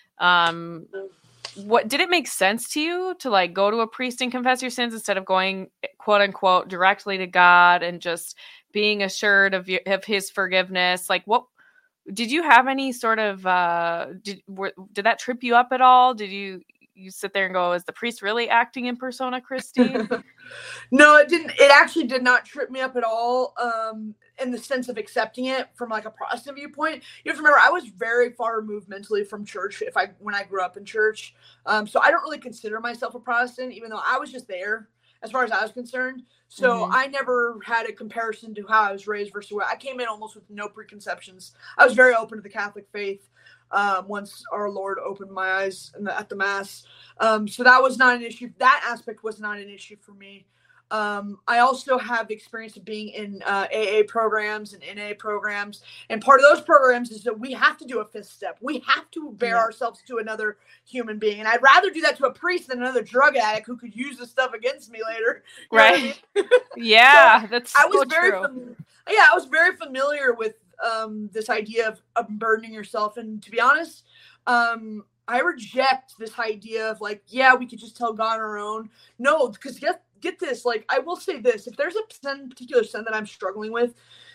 What did it make sense to you to like go to a priest and confess your sins instead of going, quote unquote, directly to God and just being assured of his forgiveness? Like, what did you have any sort of did that trip you up at all? Did you sit there and go, is the priest really acting in persona Christi? No, it didn't. It actually did not trip me up at all. In the sense of accepting it from like a Protestant viewpoint. You have to remember, I was very far removed mentally from church when I grew up in church. So I don't really consider myself a Protestant, even though I was just there as far as I was concerned. So I never had a comparison to how I was raised versus where I came in almost with no preconceptions. I was very open to the Catholic faith. Once our Lord opened my eyes at the Mass. So that was not an issue. That aspect was not an issue for me. I also have the experience of being in AA programs and NA programs. And part of those programs is that we have to do a fifth step. We have to bear ourselves to another human being. And I'd rather do that to a priest than another drug addict who could use this stuff against me later. You know what I mean? Yeah, so that's so true. I was very familiar with this idea of burdening yourself. And to be honest, I reject this idea of like, yeah, we could just tell God on our own. No, because get this, like, I will say this, if there's a particular sin that I'm struggling with,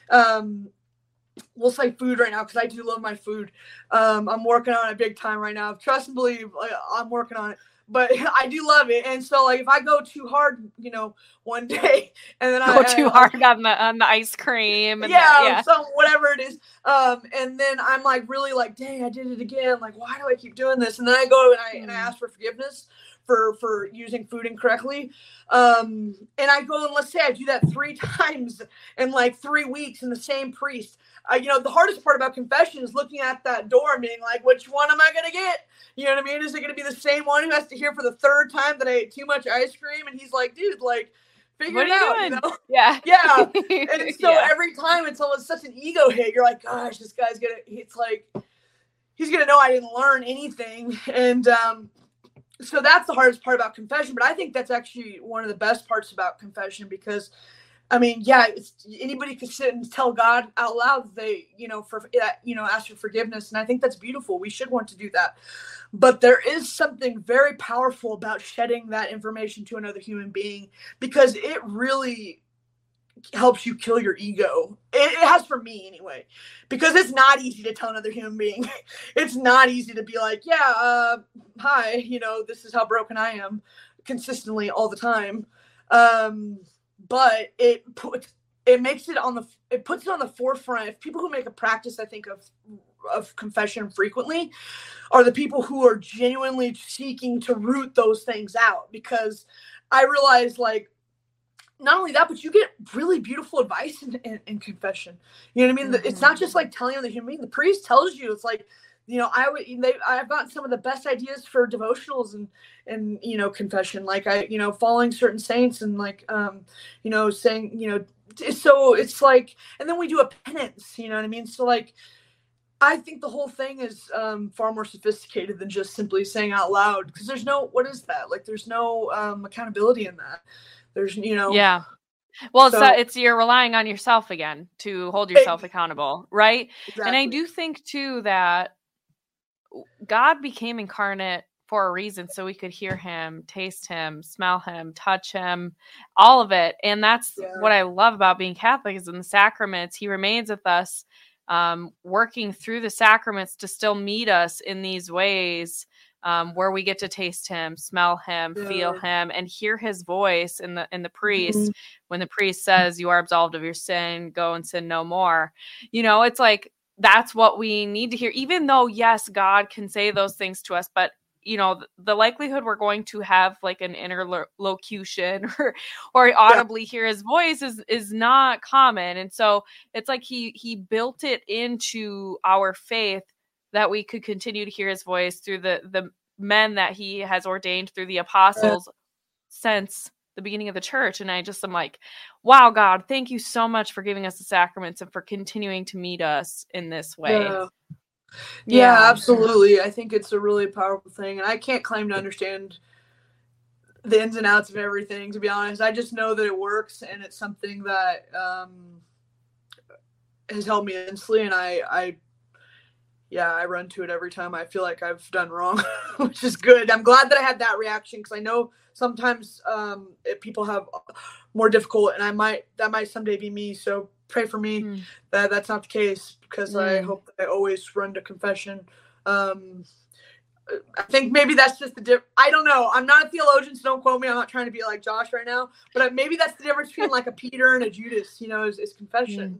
we'll say food right now, because I do love my food. I'm working on it big time right now. Trust and believe, I'm working on it. But I do love it, and so like if I go too hard, one day, and then I go too hard on the ice cream, and so whatever it is, and then I'm like really like, dang, I did it again. Like, why do I keep doing this? And then I go and I ask for forgiveness for using food incorrectly. And I go, and let's say I do that 3 times in like 3 weeks in the same priest. The hardest part about confession is looking at that door and being like, which one am I going to get? You know what I mean? Is it going to be the same one who has to hear for the 3rd time that I ate too much ice cream? And he's like, dude, like, figure it out, you know? Yeah. Yeah. And so every time it's almost such an ego hit. You're like, gosh, this guy's it's like, he's going to know I didn't learn anything. And so that's the hardest part about confession. But I think that's actually one of the best parts about confession, because I mean, yeah, anybody could sit and tell God out loud they, ask for forgiveness. And I think that's beautiful. We should want to do that. But there is something very powerful about shedding that information to another human being, because it really helps you kill your ego. It has for me anyway, because it's not easy to tell another human being. It's not easy to be like, yeah, hi, this is how broken I am consistently all the time. But it puts it on the forefront. If people who make a practice, I think, of confession frequently are the people who are genuinely seeking to root those things out. Because I realize, like, not only that, but you get really beautiful advice in confession. You know what I mean? Mm-hmm. It's not just like telling the human being. The priest tells you. It's like, I've gotten some of the best ideas for devotionals and confession, like following certain saints and like saying, so it's like, and then we do a penance, you know what I mean? So like, I think the whole thing is far more sophisticated than just simply saying out loud, because there's no, what is that? Like, there's no accountability in that. There's, Yeah. Well, so it's you're relying on yourself again to hold yourself accountable, right? Exactly. And I do think too that God became incarnate for a reason, so we could hear him, taste him, smell him, touch him, all of it. And that's what I love about being Catholic, is in the sacraments, he remains with us, working through the sacraments to still meet us in these ways, where we get to taste him, smell him, feel him, and hear his voice in the priest. Mm-hmm. When the priest says, you are absolved of your sin, go and sin no more. It's like, that's what we need to hear, even though, yes, God can say those things to us, but the likelihood we're going to have like an interlocution or audibly hear his voice is not common. And so it's like he built it into our faith that we could continue to hear his voice through the men that he has ordained through the apostles since the beginning of the church. And I just am like, wow, God, thank you so much for giving us the sacraments and for continuing to meet us in this way. Yeah, absolutely. I think it's a really powerful thing. And I can't claim to understand the ins and outs of everything, to be honest. I just know that it works, and it's something that has helped me immensely. And I run to it every time I feel like I've done wrong, which is good. I'm glad that I had that reaction, because I know sometimes if people have more difficult, and that might someday be me. So pray for me that that's not the case, because I hope that I always run to confession. I think maybe that's just I don't know. I'm not a theologian, so don't quote me. I'm not trying to be like Josh right now, but maybe that's the difference between like a Peter and a Judas, is confession.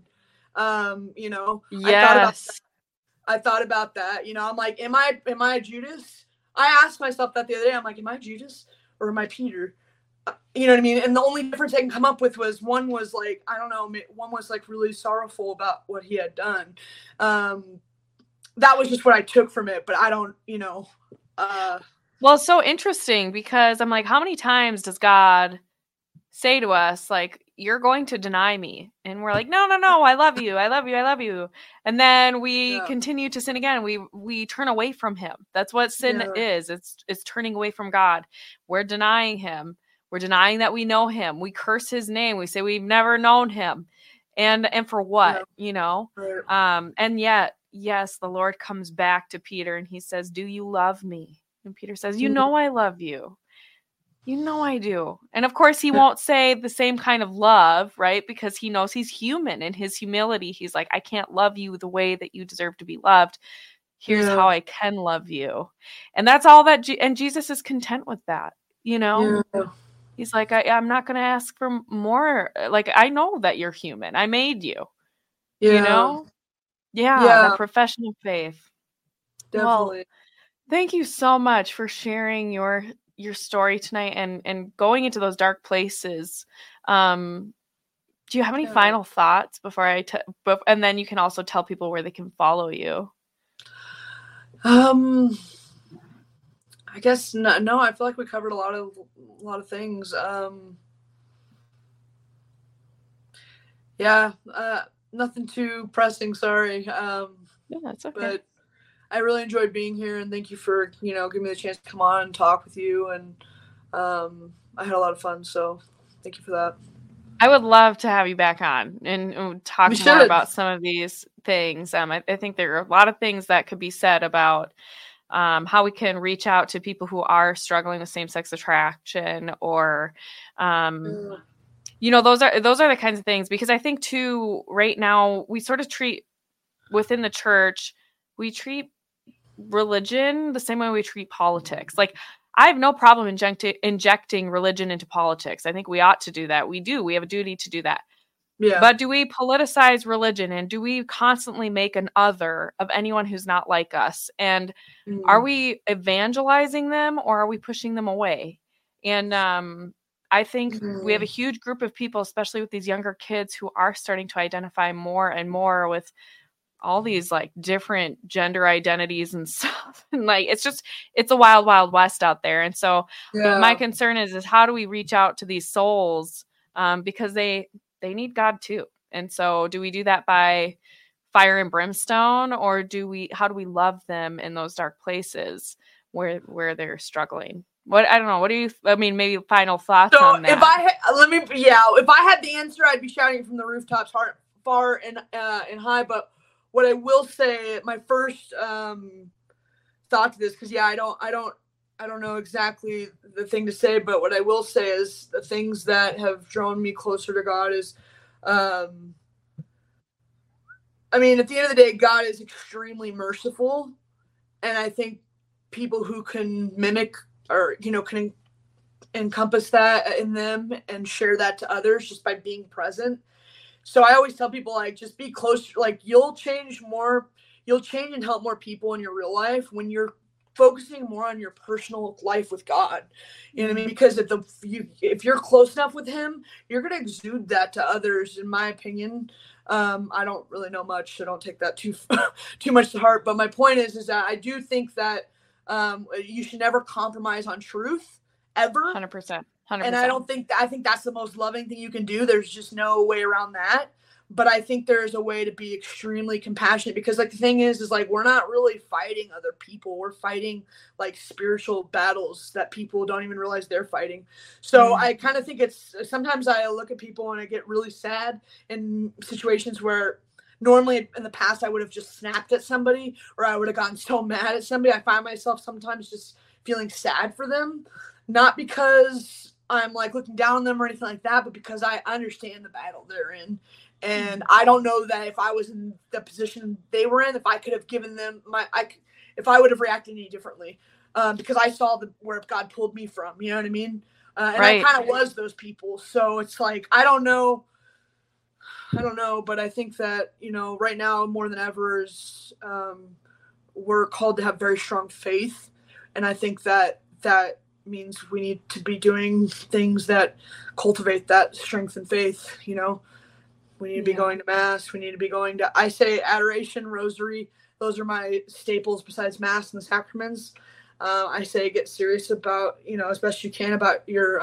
Yes. I thought about that. I'm like, am I a Judas? I asked myself that the other day. I'm like, am I Judas or am I Peter? You know what I mean? And the only difference I can come up with was one was like, I don't know, one was like really sorrowful about what he had done. That was just what I took from it, but I don't, Well, it's so interesting, because I'm like, how many times does God say to us, like, you're going to deny me? And we're like, no, I love you. I love you. I love you. And then we continue to sin again. We turn away from him. That's what sin is. It's turning away from God. We're denying him. We're denying that we know him. We curse his name. We say we've never known him. And for what, Right. And yet, yes, the Lord comes back to Peter and he says, do you love me? And Peter says, I love you. I do. And of course, he won't say the same kind of love, right? Because he knows he's human. In his humility, he's like, I can't love you the way that you deserve to be loved. Here's how I can love you. And that's all that. And Jesus is content with that, Yeah. He's like, I'm not going to ask for more. Like, I know that you're human. I made you. Yeah. That profession of faith. Definitely. Well, thank you so much for sharing your your story tonight and going into those dark places. Do you have any final thoughts before and then you can also tell people where they can follow you? I guess no, I feel like we covered a lot of things. Nothing too pressing, sorry. Yeah, that's okay. But I really enjoyed being here, and thank you for, giving me the chance to come on and talk with you, and I had a lot of fun, so thank you for that. I would love to have you back on and talk more about some of these things. I think there are a lot of things that could be said about how we can reach out to people who are struggling with same-sex attraction, or those are the kinds of things, because I think too, right now we sort of treat within the church, we treat religion the same way we treat politics. Like, I have no problem injecting religion into politics. I think we ought to do that. We have a duty to do that. Yeah. But do we politicize religion, and do we constantly make an other of anyone who's not like us? And are we evangelizing them, or are we pushing them away? And I think we have a huge group of people, especially with these younger kids, who are starting to identify more and more with all these like different gender identities and stuff. And like, it's a wild, wild west out there. And so my concern is how do we reach out to these souls? Because they need God too. And so do we do that by fire and brimstone, or how do we love them in those dark places where they're struggling? I don't know. What do you, maybe final thoughts on that? If I had the answer, I'd be shouting from the rooftops far and high. But what I will say, my first thought to this, because I don't know exactly the thing to say, but what I will say is the things that have drawn me closer to God is, at the end of the day, God is extremely merciful, and I think people who can mimic or can encompass that in them and share that to others just by being present. So I always tell people, like, just be close. Like, you'll change and help more people in your real life when you're focusing more on your personal life with God. You know what I mean? Because if you're close enough with him, you're going to exude that to others, in my opinion. I don't really know much, so don't take that too much to heart. But my point is that I do think that you should never compromise on truth, ever. 100%. And I think that's the most loving thing you can do. There's just no way around that. But I think there's a way to be extremely compassionate, because like the thing is like, we're not really fighting other people. We're fighting like spiritual battles that people don't even realize they're fighting. So I kind of think sometimes I look at people and I get really sad in situations where normally in the past I would have just snapped at somebody, or I would have gotten so mad at somebody. I find myself sometimes just feeling sad for them, not because I'm like looking down on them or anything like that, but because I understand the battle they're in. And I don't know that if I was in the position they were in, if I could have given them if I would have reacted any differently, because I saw where God pulled me from, you know what I mean? And right. I kind of was those people. So it's like, I don't know, but I think that, right now more than ever is, we're called to have very strong faith. And I think that means we need to be doing things that cultivate that strength and faith. We need to be going to mass. We need to be going to, I say, adoration, rosary. Those are my staples besides mass and the sacraments. I say get serious about, as best you can, about your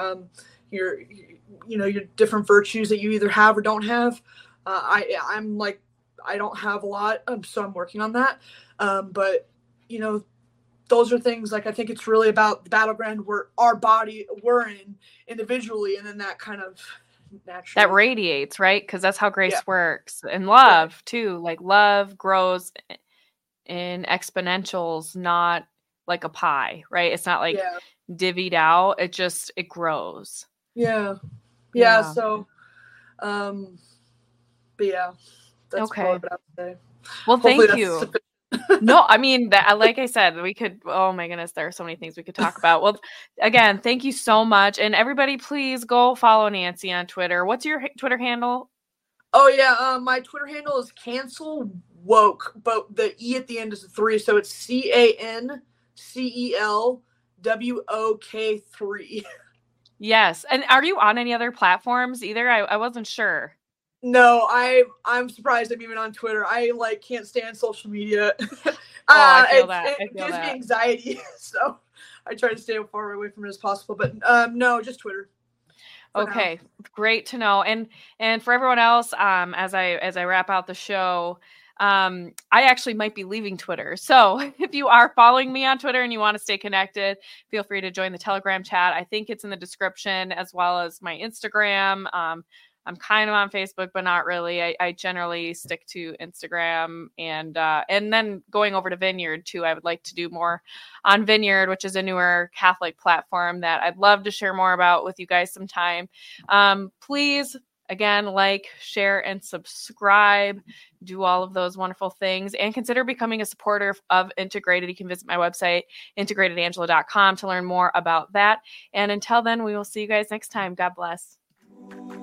different virtues that you either have or don't have. I'm like, I don't have a lot, so I'm working on that. But those are things, like, I think it's really about the battleground where we're in individually, and then that kind of naturally that radiates, right? Because that's how grace works. And love too, like love grows in exponentials, not like a pie, right? It's not like divvied out. It grows. So but that's okay. what I would say. Well, hopefully thank you. No, like I said, we could, oh my goodness, there are so many things we could talk about. Well, again, thank you so much. And everybody, please go follow Nancy on Twitter. What's your Twitter handle? Oh yeah. My Twitter handle is Cancel Woke, but the E at the end is a 3. So it's CANCEL WOK3. Yes. And are you on any other platforms either? I wasn't sure. No, I'm surprised I'm even on Twitter. I can't stand social media. I feel that. It gives me anxiety, so I try to stay as far away from it as possible. But no, just Twitter. Okay, great to know. And for everyone else, as I wrap out the show, I actually might be leaving Twitter. So if you are following me on Twitter and you want to stay connected, feel free to join the Telegram chat. I think it's in the description, as well as my Instagram. I'm kind of on Facebook, but not really. I generally stick to Instagram and then going over to Vineyard too. I would like to do more on Vineyard, which is a newer Catholic platform that I'd love to share more about with you guys sometime. Please, again, share, and subscribe. Do all of those wonderful things and consider becoming a supporter of Integrated. You can visit my website, integratedangela.com, to learn more about that. And until then, we will see you guys next time. God bless.